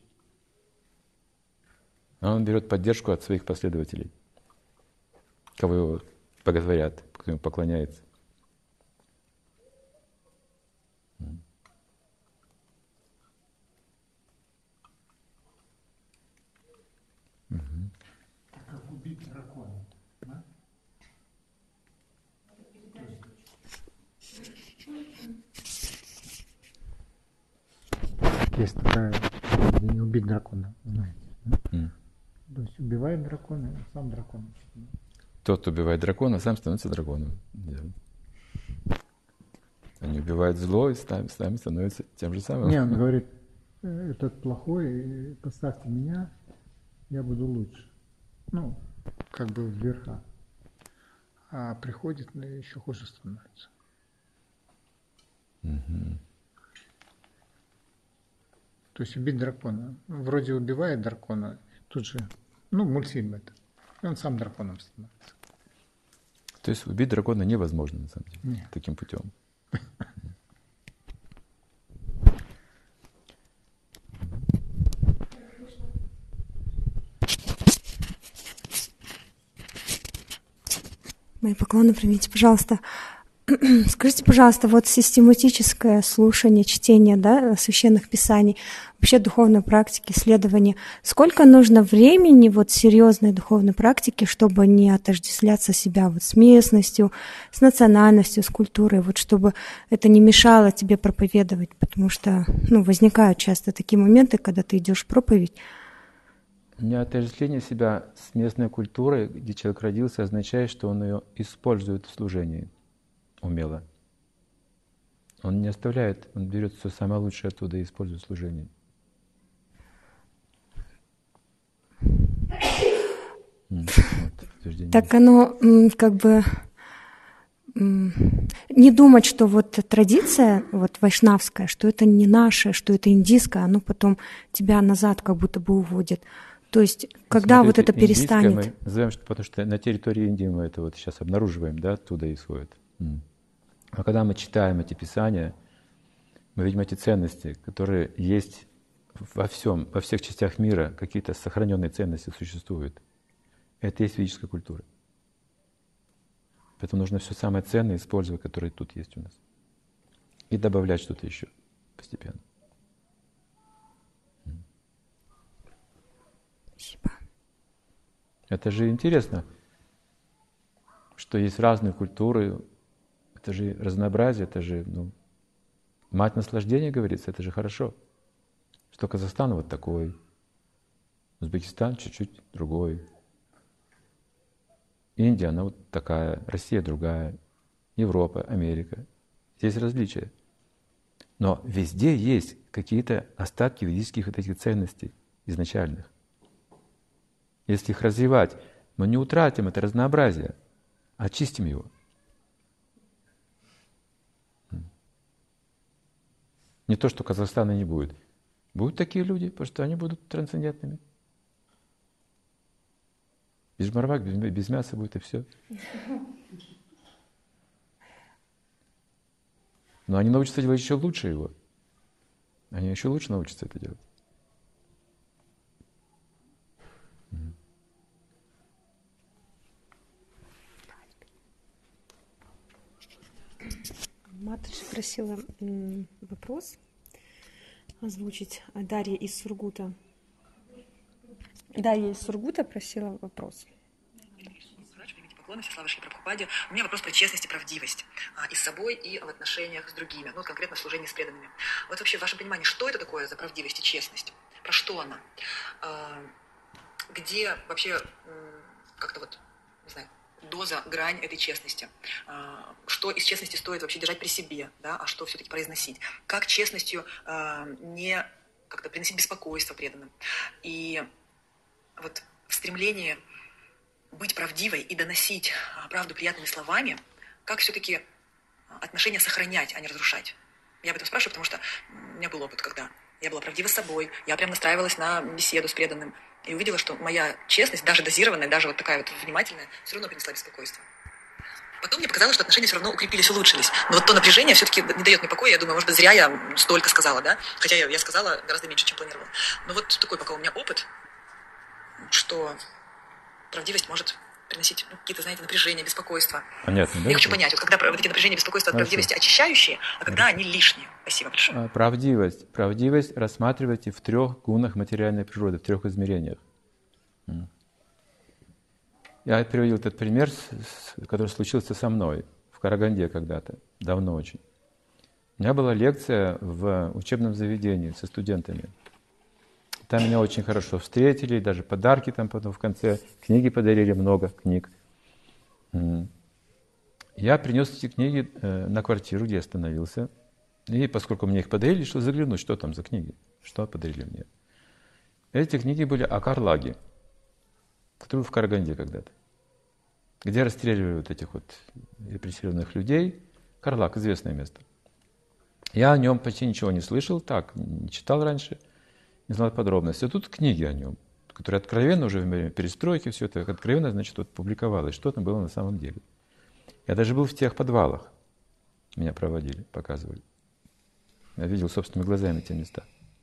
А он берет поддержку от своих последователей, кого его боготворят, кто ему поклоняется. Угу. Как убить дракона? Да? Есть такая, не убить дракона, знаете. Да? Mm. То есть убивает дракона, а сам дракон. Тот, кто убивает дракона, сам становится драконом. Yeah. Они убивают зло и сами, сами становятся тем же самым. Не, он говорит, этот плохой, поставьте меня, я буду лучше. Ну, как бы вверха. А приходит, еще хуже становится. Mm-hmm. То есть убить дракона. Вроде убивает дракона, тут же, ну, мультфильм это. И он сам драконом становится. То есть убить дракона невозможно, на самом деле, Нет. таким путем. Мои поклоны примите, пожалуйста. Скажите, пожалуйста, вот систематическое слушание, чтение, да, священных писаний, вообще духовной практики, исследования, сколько нужно времени вот серьезной духовной практики, чтобы не отождествляться себя вот с местностью, с национальностью, с культурой, вот чтобы это не мешало тебе проповедовать, потому что, ну, возникают часто такие моменты, когда ты идешь в проповедь. Не отождествление себя с местной культурой, где человек родился, означает, что он ее использует в служении умело. Он не оставляет, он берет все самое лучшее оттуда и использует в служении. убеждения. Так оно м, как бы м, не думать, что вот традиция вот вайшнавская, что это не наше, что это индийское, оно потом тебя назад как будто бы уводит. То есть, когда Смотрите, вот это индийское перестанет... мы называем, что- потому что на территории Индии мы это вот сейчас обнаруживаем, да, оттуда исходит. М. А когда мы читаем эти писания, мы видим эти ценности, которые есть во всем, во всех частях мира, какие-то сохраненные ценности существуют. Это и есть ведическая культура. Поэтому нужно все самое ценное использовать, которое тут есть у нас. И добавлять что-то еще постепенно. Спасибо. Это же интересно, что есть разные культуры. Это же разнообразие, это же, ну, мать наслаждения, говорится, это же хорошо. Что Казахстан вот такой, Узбекистан чуть-чуть другой, Индия, она вот такая, Россия другая, Европа, Америка. Здесь различия. Но везде есть какие-то остатки ведических вот этих ценностей изначальных. Если их развивать, мы не утратим это разнообразие, а очистим его. Не то, что Казахстана не будет. Будут такие люди, потому что они будут трансцендентными. Без жмарвак, без, без мяса будет и все. Но они научатся делать еще лучше его. Они еще лучше научатся это делать. Матаджи просила м, вопрос озвучить. А Дарья из Сургута. Дарья из Сургута просила вопрос. Поклоны, все славы Шри Прабхупаде. У меня вопрос про честность и правдивость а, и с собой, и в отношениях с другими, ну, конкретно в служении с преданными. Вот вообще, в вашем понимании, что это такое за правдивость и честность? Про что она? А, где вообще м, как-то вот, не знаю, доза, грань этой честности? А, что из честности стоит вообще держать при себе, да, а что все-таки произносить? Как честностью а, не как-то приносить беспокойство преданным? И вот в стремлении быть правдивой и доносить правду приятными словами, как все-таки отношения сохранять, а не разрушать. Я об этом спрашиваю, потому что у меня был опыт, когда я была правдива с собой, я прям настраивалась на беседу с преданным и увидела, что моя честность, даже дозированная, даже вот такая вот внимательная, все равно принесла беспокойство. Потом мне показалось, что отношения все равно укрепились, улучшились. Но вот то напряжение все-таки не дает мне покоя. Я думаю, может быть, зря я столько сказала, да? Хотя я, я сказала гораздо меньше, чем планировала. Но вот такой пока у меня опыт, что правдивость может приносить ну, какие-то, знаете, напряжения, беспокойства. Понятно, да? Я хочу понять, вот когда вот эти напряжения, беспокойства от Хорошо. правдивости очищающие, а когда они лишние. Спасибо большое. Правдивость. Правдивость рассматривайте в трех гунах материальной природы, в трех измерениях. Я приводил этот пример, который случился со мной в Караганде когда-то, давно очень. У меня была лекция в учебном заведении со студентами. Там меня очень хорошо встретили, даже подарки там потом в конце, книги подарили, много книг. Я принес эти книги на квартиру, где я остановился. И поскольку мне их подарили, решил заглянуть, что там за книги, что подарили мне. Эти книги были о Карлаге, который был в Караганде когда-то, где расстреливали вот этих вот репрессированных людей. Карлаг — известное место. Я о нем почти ничего не слышал, так, не читал раньше, не знал подробностей. А тут книги о нем, которые откровенно уже в время перестройки, все это откровенно, значит, вот публиковалось, что там было на самом деле. Я даже был в тех подвалах, меня проводили, показывали. Я видел собственными глазами те места.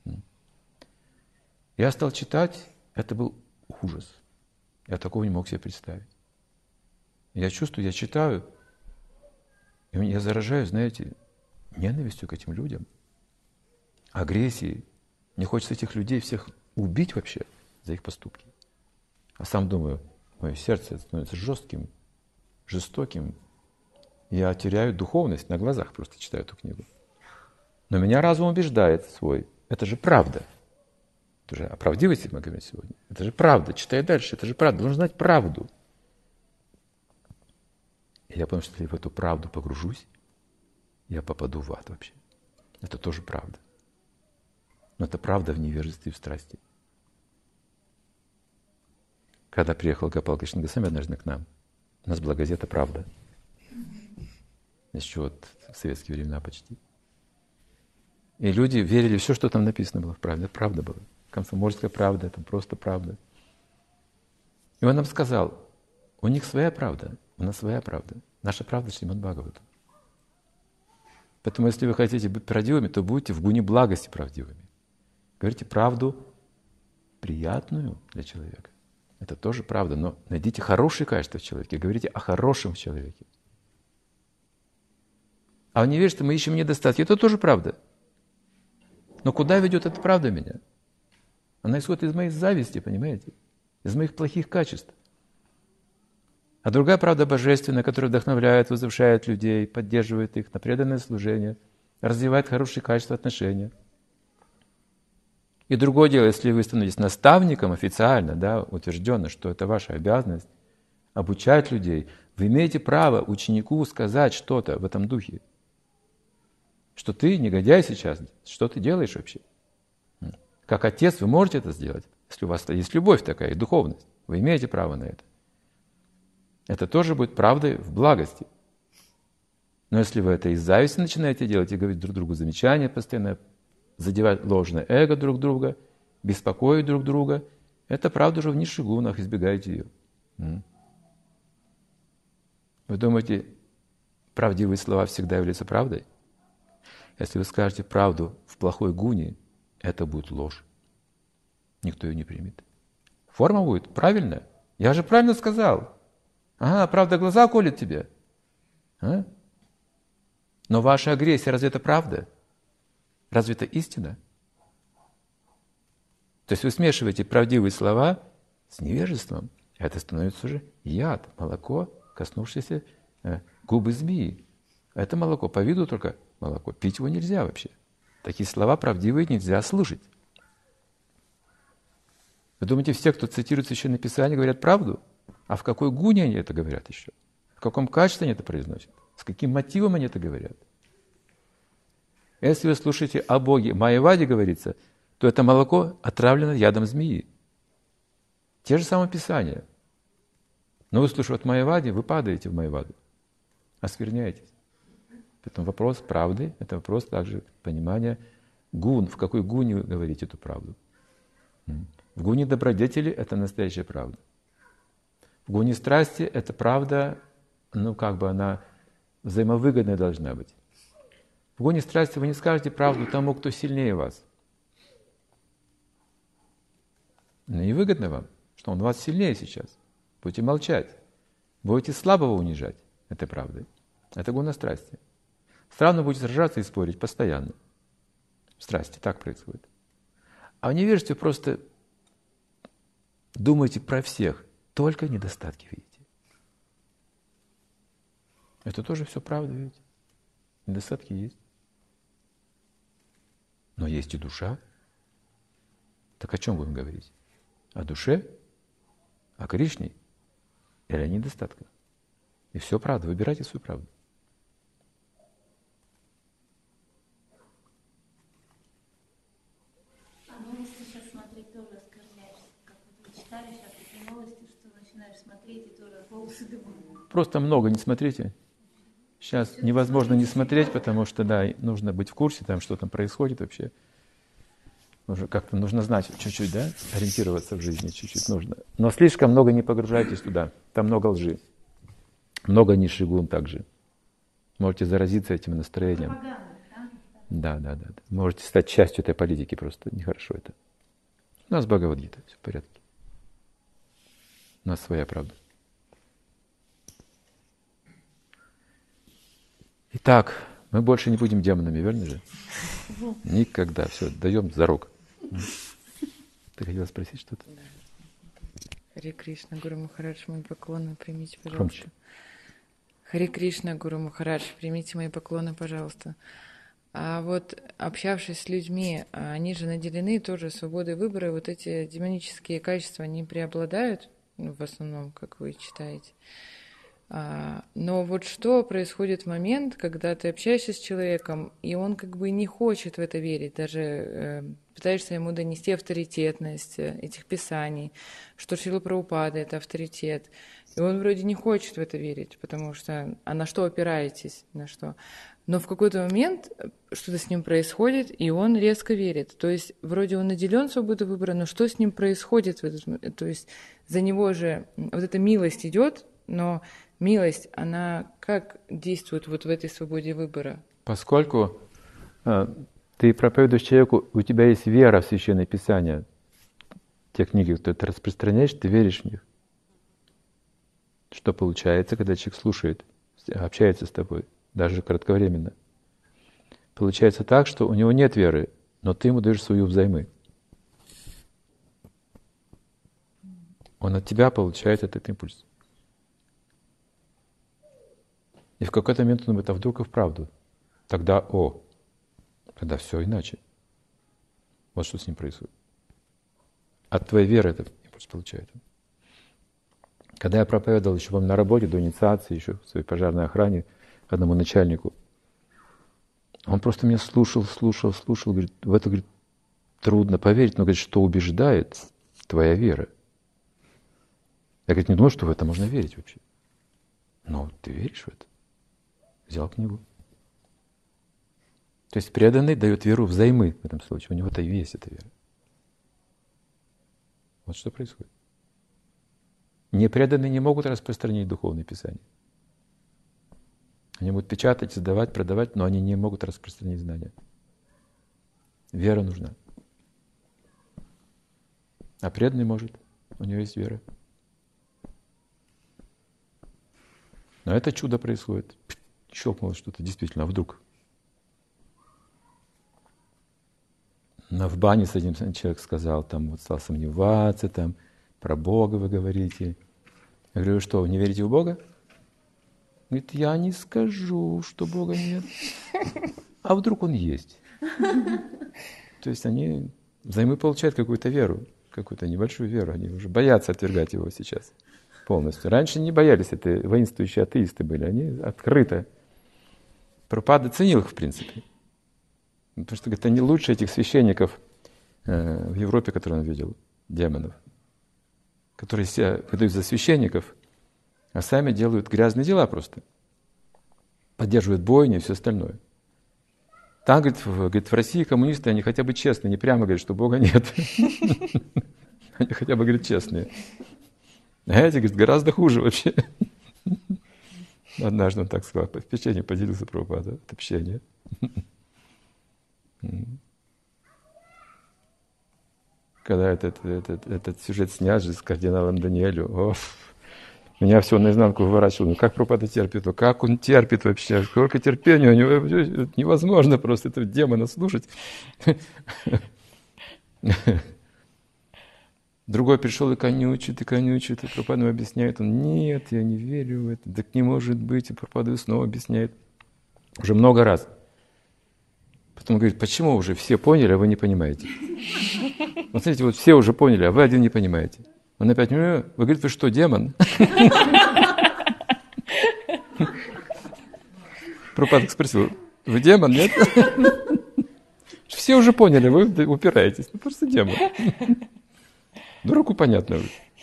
Я стал читать, это был ужас. Я такого не мог себе представить. Я чувствую, я читаю, и я заражаюсь, знаете, ненавистью к этим людям, агрессией. Мне хочется этих людей всех убить вообще за их поступки. А сам думаю, мое сердце становится жестким, жестоким. Я теряю духовность на глазах, просто читаю эту книгу. Но меня разум убеждает свой. Это же правда. Это же о правдивости мы говорим сегодня. Это же правда. Читай дальше. Это же правда. Должен знать правду. И я понял, что если я в эту правду погружусь, я попаду в ад вообще. Это тоже правда. Но это правда в невежестве и в страсти. когда приехал Гопал Кришна Госвами однажды к нам, у нас была газета «Правда». Еще вот в советские времена почти. И люди верили в все, что там написано было в «Правде». Правда была. Комсомольская правда, это просто правда. И он нам сказал, у них своя правда, у нас своя правда. Наша правда — Шримад Бхагавата. Поэтому, если вы хотите быть правдивыми, то будьте в гуне благости правдивыми. Говорите правду приятную для человека. Это тоже правда, но найдите хорошие качества в человеке, говорите о хорошем человеке. А в невежестве мы ищем недостатки, это тоже правда. Но куда ведет эта правда меня? Она исходит из моей зависти, понимаете? Из моих плохих качеств. А другая правда божественная, которая вдохновляет, возвышает людей, поддерживает их на преданное служение, развивает хорошие качества отношения. И другое дело, если вы становитесь наставником официально, да, утвержденно, что это ваша обязанность, обучать людей, вы имеете право ученику сказать что-то в этом духе. Что ты негодяй сейчас, что ты делаешь вообще? Как отец вы можете это сделать, если у вас есть любовь такая и духовность. Вы имеете право на это. Это тоже будет правдой в благости. Но если вы это из зависти начинаете делать и говорить друг другу замечания постоянно, задевать ложное эго друг друга, беспокоить друг друга, это правда уже в низших гунах, избегайте ее. Вы думаете, правдивые слова всегда являются правдой? Если вы скажете правду в плохой гуне, это будет ложь. Никто ее не примет. Форма будет правильная. Я же правильно сказал. Ага, правда, глаза колет тебе. А? Но ваша агрессия, разве это правда? Разве это истина? То есть вы смешиваете правдивые слова с невежеством. Это становится уже яд, молоко, коснувшееся э, губы змеи. Это молоко, по виду только молоко. Пить его нельзя вообще. Такие слова правдивые нельзя слушать. Вы думаете, все, кто цитирует Священное Писание, говорят правду? А в какой гуне они это говорят еще? В каком качестве они это произносят? С каким мотивом они это говорят? Если вы слушаете о Боге Майяваде, говорится, то это молоко отравлено ядом змеи. Те же самые Писания. Но вы слушаете от Майяваде, вы падаете в Майяваду. Оскверняетесь. Поэтому вопрос правды – это вопрос также понимания гун. В какой гуне вы говорите эту правду? В гуне добродетели – это настоящая правда. В гуне страсти это правда, ну как бы она взаимовыгодная должна быть. В гуне страсти вы не скажете правду тому, кто сильнее вас. Но не выгодно вам, что он вас сильнее сейчас. Будете молчать. Будете слабого унижать. Это правда. Это гуна страсти. Странно будете сражаться и спорить постоянно. В страсти так происходит. А в невежестве просто думайте про всех. Только недостатки видите. Это тоже все правда, видите? Недостатки есть. Но есть и душа. Так о чем будем говорить? О душе? О Кришне? Или о недостатках? И все правда. Выбирайте свою правду. А новости сейчас смотреть тоже оскорбляешься. Как вы читали сейчас эти новости, что начинаешь смотреть и тоже волосы дыбом. Просто много не смотрите. Сейчас невозможно не смотреть, потому что, да, нужно быть в курсе, там, что там происходит вообще. Нужно как-то нужно знать чуть-чуть, да, ориентироваться в жизни чуть-чуть нужно. Но слишком много не погружайтесь туда. Там много лжи. Много низших гун также. Можете заразиться этим настроением. Да, да, да. Можете стать частью этой политики просто. Нехорошо это. У нас Бхагавад-гита, все в порядке. У нас своя правда. Итак, мы больше не будем демонами, верно же? Никогда. Все, даем зарок. Ты хотела спросить что-то? Харе Кришна, Гуру Махарадж, мои поклоны, примите, пожалуйста. Громче. Харе Кришна, Гуру Махарадж, примите мои поклоны, пожалуйста. А вот общавшись с людьми, они же наделены тоже свободой выбора, и вот эти демонические качества, они преобладают, ну, в основном, как вы читаете. А, но вот что происходит в момент, когда ты общаешься с человеком, и он как бы не хочет в это верить, даже э, пытаешься ему донести авторитетность этих писаний, что Шрила Прабхупада — это авторитет. И он вроде не хочет в это верить, потому что а на что опираетесь, на что? Но в какой-то момент что-то с ним происходит, и он резко верит. То есть вроде он наделен свободой выбора, но что с ним происходит в этот момент? То есть за него же вот эта милость идет, но милость, она как действует вот в этой свободе выбора? Поскольку э, ты проповедуешь человеку, у тебя есть вера в Священное Писание, те книги, которые ты распространяешь, ты веришь в них. Что получается, когда человек слушает, общается с тобой, даже кратковременно? Получается так, что у него нет веры, но ты ему даешь свою взаймы. Он от тебя получает этот импульс. И в какой-то момент он думает, а вдруг и вправду? Тогда, о, тогда все иначе. Вот что с ним происходит. От твоей веры этот импульс получает. Когда я проповедовал еще вам на работе, до инициации, еще в своей пожарной охране, одному начальнику, он просто меня слушал, слушал, слушал, говорит, в это, говорит, трудно поверить, но, говорит, что убеждает твоя вера. Я, говорит, не думал, что в это можно верить вообще. Но ты веришь в это? Взял книгу. То есть преданный дает веру взаймы в этом случае. У него-то и есть эта вера. Вот что происходит. Непреданные не могут распространить духовное писание. Они будут печатать, создавать, продавать, но они не могут распространить знания. Вера нужна. А преданный может. У него есть вера. Но это чудо происходит. Щелкнуло что-то, действительно, а вдруг? Но в бане с этим человек сказал, там вот стал сомневаться, там про Бога вы говорите. Я говорю, что, вы не верите в Бога? Говорит, я не скажу, что Бога нет. А вдруг Он есть? То есть они взаймы получают какую-то веру, какую-то небольшую веру. Они уже боятся отвергать Его сейчас полностью. Раньше не боялись, это воинствующие атеисты были. Они открыто. Прабхупада ценил их, в принципе. Потому что, говорит, они лучше этих священников э, в Европе, которые он видел, демонов, которые себя выдают за священников, а сами делают грязные дела просто. Поддерживают бойни и все остальное. Там, говорит, в, говорит, в России коммунисты, они хотя бы честные, не прямо говорят, что Бога нет. Они хотя бы, говорят, честные. А эти, говорит, гораздо хуже вообще. Однажды он так сказал, впечатление поделился Прабхупада от общения. Когда этот, этот, этот сюжет снят же с кардиналом Даниэлю, оф, меня все наизнанку выворачивало. Ну как Прабхупада терпит? Ну как он терпит вообще? Сколько терпения у него? Это невозможно просто этого демона слушать. Другой пришел и конючит, и конючит, и Прабхупада ему объясняет. Он, нет, я не верю в это, так не может быть. И Прабхупада снова объясняет. Уже много раз. Потом говорит, почему уже все поняли, а вы не понимаете? Вот смотрите, вот все уже поняли, а вы один не понимаете. Он опять, вы говорите, вы что, демон? Прабхупада спросил, вы демон, нет? Все уже поняли, вы упираетесь. Ну, просто демон. Дураку понятно.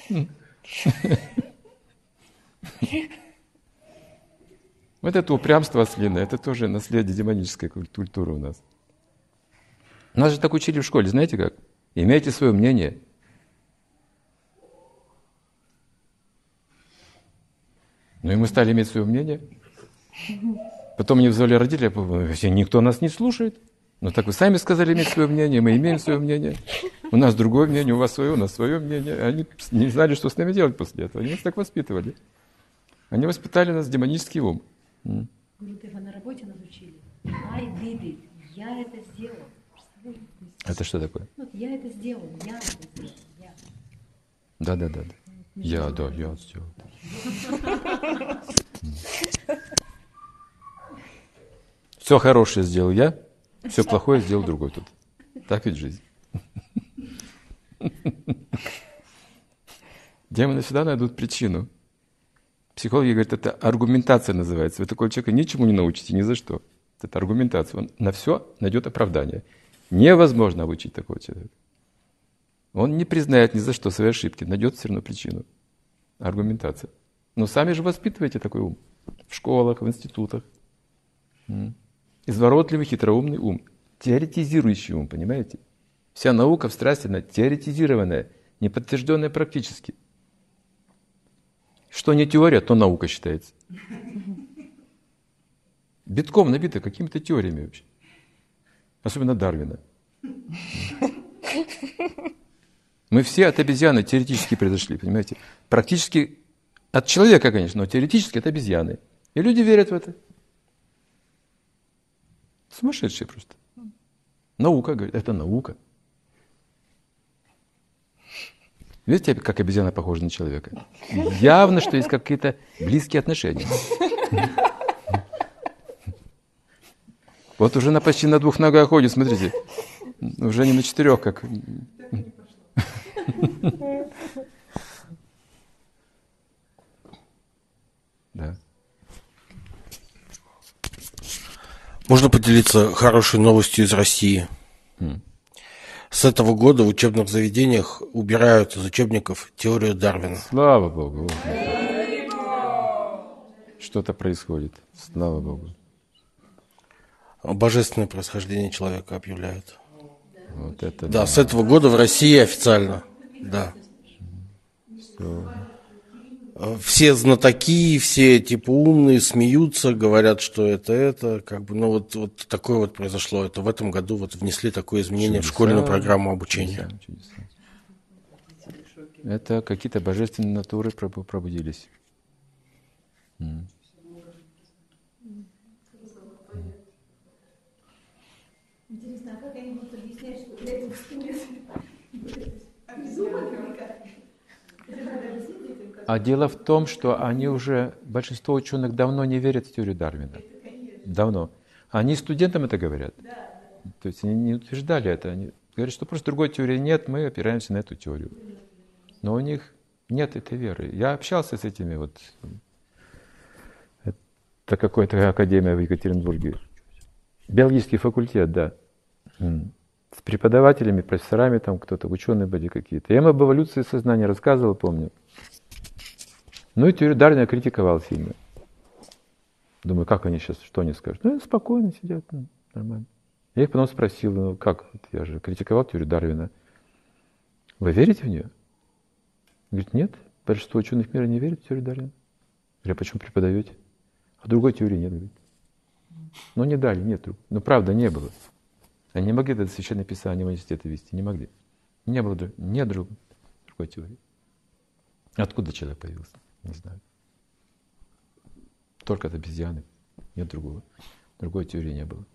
Вот это упрямство ослиное, это тоже наследие демонической культуры у нас. Нас же так учили в школе, знаете как? Имейте свое мнение. Ну и мы стали иметь свое мнение. Потом мне вызвали родители, никто нас не слушает. Ну так вы сами сказали иметь свое мнение, мы имеем свое мнение. У нас другое мнение, у вас свое, у нас свое мнение. Они не знали, что с нами делать после этого. Они нас так воспитывали. Они воспитали нас демонический ум. Гурудева на работе нас учили. I did it. Я это сделал. Это что такое? Вот я это сделал. Я это сделал. Я. Да, да, да. да. Я, да, я сделал. Все хорошее сделал я, все плохое сделал другой тут. Так ведь жизнь. Демоны всегда найдут причину. Психологи говорят, это аргументация называется. Вы такого человека ничему не научите, ни за что. Это аргументация. Он на все найдет оправдание. Невозможно обучить такого человека. Он не признает ни за что свои ошибки, найдет все равно причину. Аргументация. Но сами же воспитываете такой ум. В школах, в институтах. Изворотливый, хитроумный ум. Теоретизирующий ум, понимаете? Вся наука в страсти, она теоретизированная, не подтвержденная практически. Что не теория, то наука считается. Битком набито какими-то теориями вообще. Особенно Дарвина. Мы все от обезьяны теоретически произошли, понимаете? Практически от человека, конечно, но теоретически от обезьяны. И люди верят в это. Сумасшедшие просто. Наука, говорит, это наука. Видите, как обезьяна похожа на человека? Явно, что есть какие-то близкие отношения. Вот уже на, почти на двух ногах ходит, смотрите. Уже не на четырех, как... Да. Можно поделиться хорошей новостью из России? Mm. С этого года в учебных заведениях убирают из учебников теорию Дарвина. Слава Богу. Что-то происходит. Слава Богу. Божественное происхождение человека объявляют. Вот это да, да, с этого года в России официально. Да. Все. Все знатоки, все типа умные смеются, говорят, что это это, как бы, ну вот, вот такое вот произошло. Это в этом году вот внесли такое изменение чудеса, в школьную программу обучения. Чудеса, чудеса. Это какие-то божественные натуры пробудились. М. Интересно, а как они будут объяснять, что для этого студентов А дело в том, что они уже, большинство ученых давно не верят в теорию Дарвина. Давно. Они студентам это говорят. То есть они не утверждали это. Они говорят, что просто другой теории нет, мы опираемся на эту теорию. Но у них нет этой веры. Я общался с этими вот... Это какая-то академия в Екатеринбурге. Биологический факультет, да. С преподавателями, профессорами, там кто-то, ученые были какие-то. Я им об эволюции сознания рассказывал, помню. Ну и теорию Дарвина критиковал сильно. Думаю, как они сейчас, что они скажут? Ну, спокойно сидят, ну, нормально. Я их потом спросил, ну как, я же критиковал теорию Дарвина. Вы верите в нее? Говорит, нет, большинство ученых мира не верит в теорию Дарвина. Я говорю, а почему преподаете? А другой теории нет, говорит. Ну не дали, нет. Ну правда, не было. Они не могли это священное писание университета вести, не могли. Не было, нет друг, другой теории. Откуда человек появился? Не знаю. Только от обезьяны. Нет другого. Другой теории не было.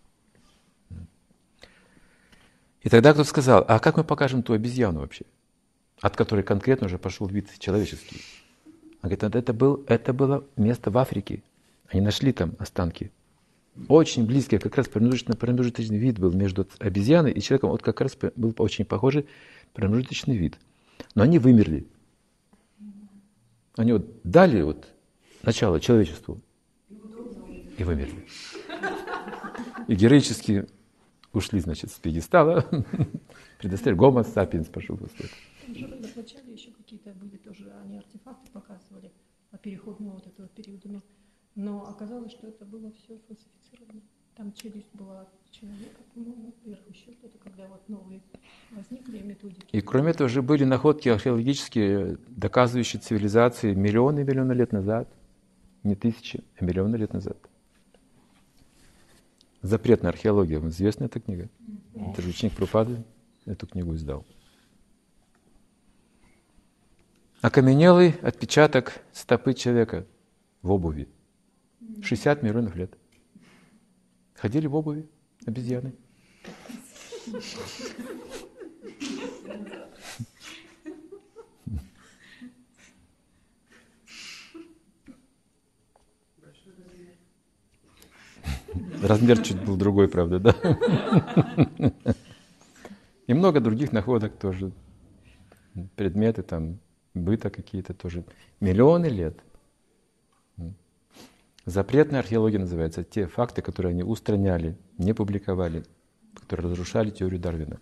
И тогда кто-то сказал, а как мы покажем ту обезьяну вообще, от которой конкретно уже пошел вид человеческий? Он говорит, это, был, это было место в Африке. Они нашли там останки. Очень близкий, как раз промежуточный, промежуточный вид был между обезьяной и человеком. Вот как раз был очень похожий промежуточный вид. Но они вымерли. Они вот дали вот начало человечеству и вымерли. И героически ушли, значит, с пьедестала, предоставили гомо сапиенс пошел после этого. Вначале еще какие-то были тоже, они артефакты показывали по переходному вот этого периода, но, но оказалось, что это было все фальсифицировано. Там челюсть была человека, по-моему, вверху еще что-то, когда вот новые возникли методики. И кроме этого же были находки археологические, доказывающие цивилизации миллионы и миллионы лет назад. Не тысячи, а миллионы лет назад. Запретная археология. Вам известна эта книга? Mm-hmm. Это же ученик Прабхупады эту книгу издал. Окаменелый отпечаток стопы человека в обуви. шестьдесят миллионов лет. Ходили в обуви обезьяны. Размер чуть был другой, правда, да? И много других находок тоже. Предметы там, быта какие-то тоже. Миллионы лет. Запретная археология называется. Те факты, которые они устраняли, не публиковали. которые разрушали теорию Дарвина.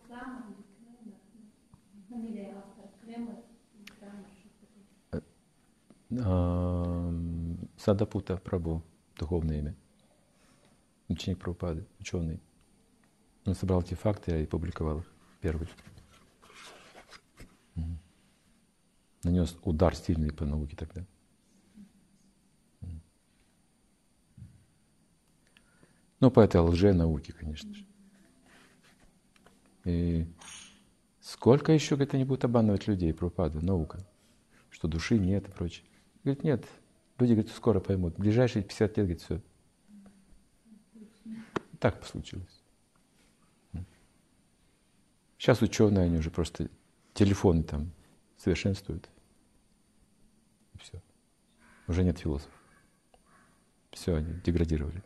Садапута Прабху, духовное имя. Ученик Прабхупады, ученый. Он собрал эти факты и публиковал их первый. Нанес удар сильный по науке тогда. Ну, по этой лженауке, конечно же. И сколько еще, говорит, они будут обманывать людей, Прабхупада, наука, что души нет и прочее. Говорит, нет, люди, говорит, скоро поймут. В ближайшие пятьдесят лет, говорит, все. Так случилось. Сейчас ученые, они уже просто телефоны там совершенствуют. И все. Уже нет философов. Все, они деградировали.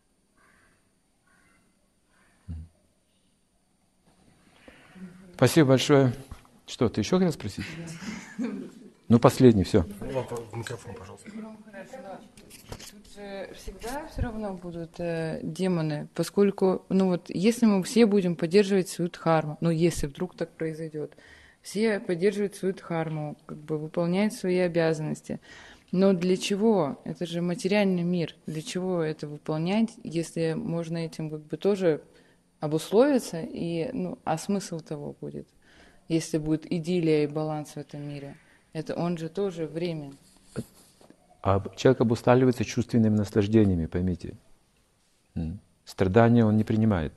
Спасибо большое. Что, ты еще хотел спросить? Ну, последний, все. Микрофон, пожалуйста. Тут же всегда все равно будут э, демоны, поскольку, ну вот, если мы все будем поддерживать свою дхарму, ну, если вдруг так произойдет, все поддерживают свою дхарму, как бы выполняют свои обязанности. Но для чего? Это же материальный мир. Для чего это выполнять, если можно этим как бы тоже обусловиться, и, ну, а смысл того будет, если будет идиллия и баланс в этом мире? Это он же тоже время. А человек обуславливается чувственными наслаждениями, поймите. Страдания он не принимает.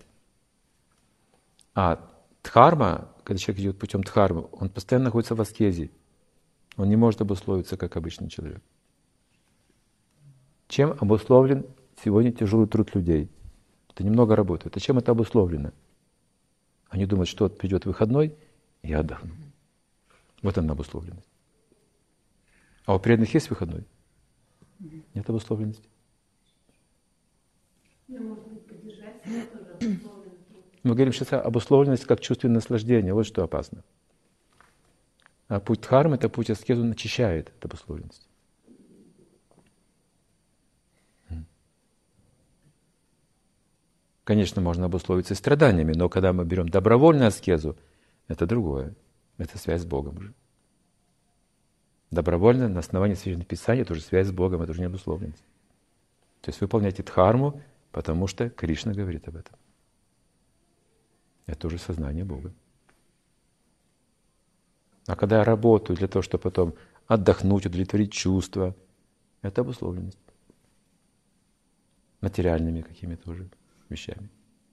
А дхарма, когда человек идет путем дхармы, он постоянно находится в аскезе. Он не может обусловиться, как обычный человек. Чем обусловлен сегодня тяжелый труд людей? Это немного работают. А чем это обусловлено? Они думают, что вот придет выходной, и я отдохну. Вот она обусловленность. А у преданных есть выходной? Нет обусловленности. Мы говорим сейчас о обусловленности как чувственное наслаждение. Вот что опасно. А путь дхармы, это путь аскезы, он очищает эту обусловленность. Конечно, можно обусловиться и страданиями, но когда мы берем добровольную аскезу, это другое. Это связь с Богом уже. Добровольно, на основании Священного Писания, это уже связь с Богом, это уже не обусловленность. То есть выполняйте дхарму, потому что Кришна говорит об этом. Это уже сознание Бога. А когда я работаю для того, чтобы потом отдохнуть, удовлетворить чувства, это обусловленность. Материальными какими-то уже вещами.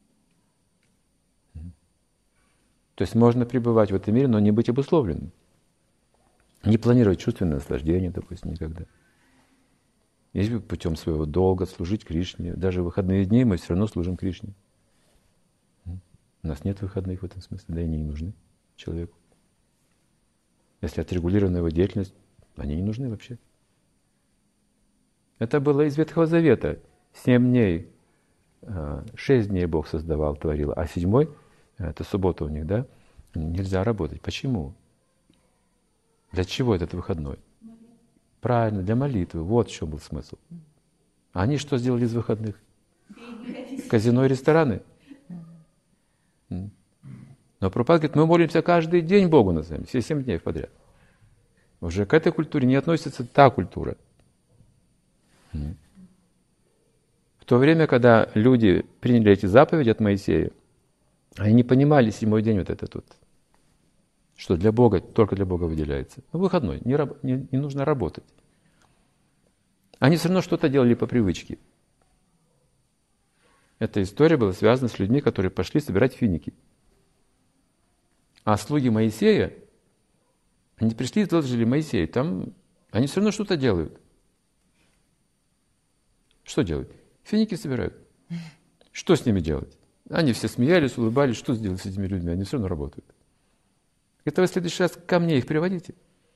То есть можно пребывать в этом мире, но не быть обусловленным. Не планировать чувственное наслаждение, допустим, никогда. Если путем своего долга служить Кришне, даже в выходные дни мы все равно служим Кришне. У нас нет выходных в этом смысле, да и они не нужны человеку. Если отрегулирована его деятельность, они не нужны вообще. Это было из Ветхого Завета. Семь дней, шесть дней Бог создавал, творил, а седьмой, это суббота у них, да, нельзя работать. Почему? Для чего этот выходной? Правильно, для молитвы. Вот в чем был смысл. А они что сделали из выходных? Казино и рестораны. Но Прабхупада говорит, мы молимся каждый день Богу на самом деле, все семь дней подряд. Уже к этой культуре не относится та культура. В то время, когда люди приняли эти заповеди от Моисея, они не понимали седьмой день вот этот вот, что для Бога, только для Бога выделяется. Ну, выходной, не, не, не нужно работать. Они все равно что-то делали по привычке. Эта история была связана с людьми, которые пошли собирать финики. А слуги Моисея, они пришли и доложили Моисею, там они все равно что-то делают. Что делают? Финики собирают. Что с ними делать? Они все смеялись, улыбались, что сделать с этими людьми? Они все равно работают. Это вы в следующий раз ко мне их приводите.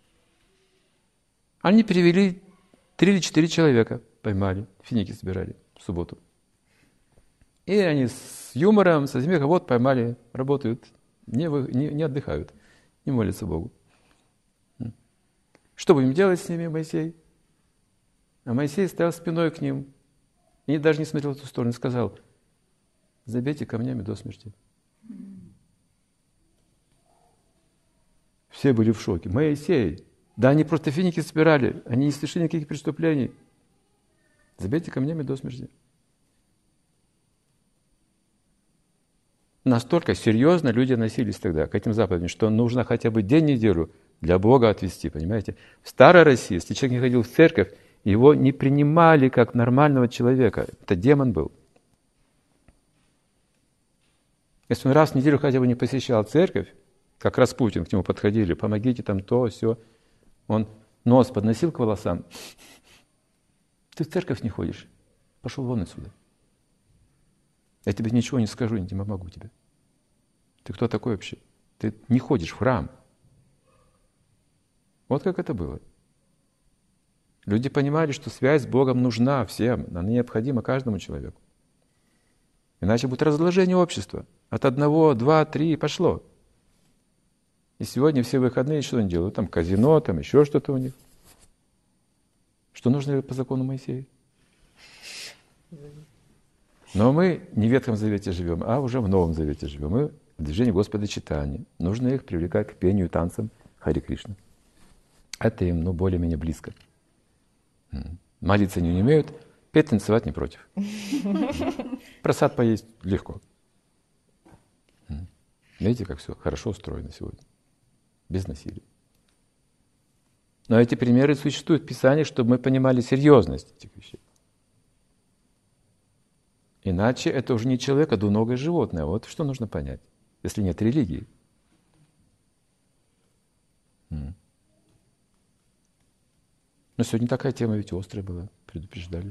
Они перевели три или четыре человека, поймали, финики собирали в субботу. И они с юмором, со смехом, вот поймали, работают, не, вы, не, не отдыхают, не молятся Богу. Что будем делать с ними, Моисей? А Моисей стоял спиной к ним и даже не смотрел в ту сторону, сказал, забейте камнями до смерти. Все были в шоке. Моисей, да они просто финики собирали, они не совершили никаких преступлений. Забейте камнями до смерти. Настолько серьезно люди относились тогда к этим заповедям, что нужно хотя бы день-неделю для Бога отвести, понимаете? В старой России, если человек не ходил в церковь, его не принимали как нормального человека. Это демон был. Если он раз в неделю хотя бы не посещал церковь, как Распутин, к нему подходили, помогите там то, сё, он нос подносил к волосам. Ты в церковь не ходишь, пошел вон отсюда. Я тебе ничего не скажу, не помогу тебе. Ты кто такой вообще? Ты не ходишь в храм. Вот как это было. Люди понимали, что связь с Богом нужна всем, она необходима каждому человеку. Иначе будет разложение общества. От одного, два, три и пошло. И сегодня все выходные что они делают? Там казино, там еще что-то у них. Что нужно по закону Моисея? Но мы не в Ветхом Завете живем, а уже в Новом Завете живем. Мы в движении Господа читания. Нужно их привлекать к пению и танцам Харе Кришна. Это им, ну, более-менее близко. Молиться они не умеют, петь, танцевать не против. Просад поесть легко. Видите, как все хорошо устроено сегодня. Без насилия. Но эти примеры существуют в Писании, чтобы мы понимали серьезность этих вещей. Иначе это уже не человек, а двуногое животное. Вот что нужно понять, если нет религии. Но сегодня такая тема ведь острая была, предупреждали.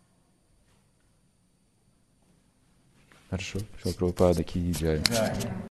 Хорошо, Шила Прабхупада ки джай.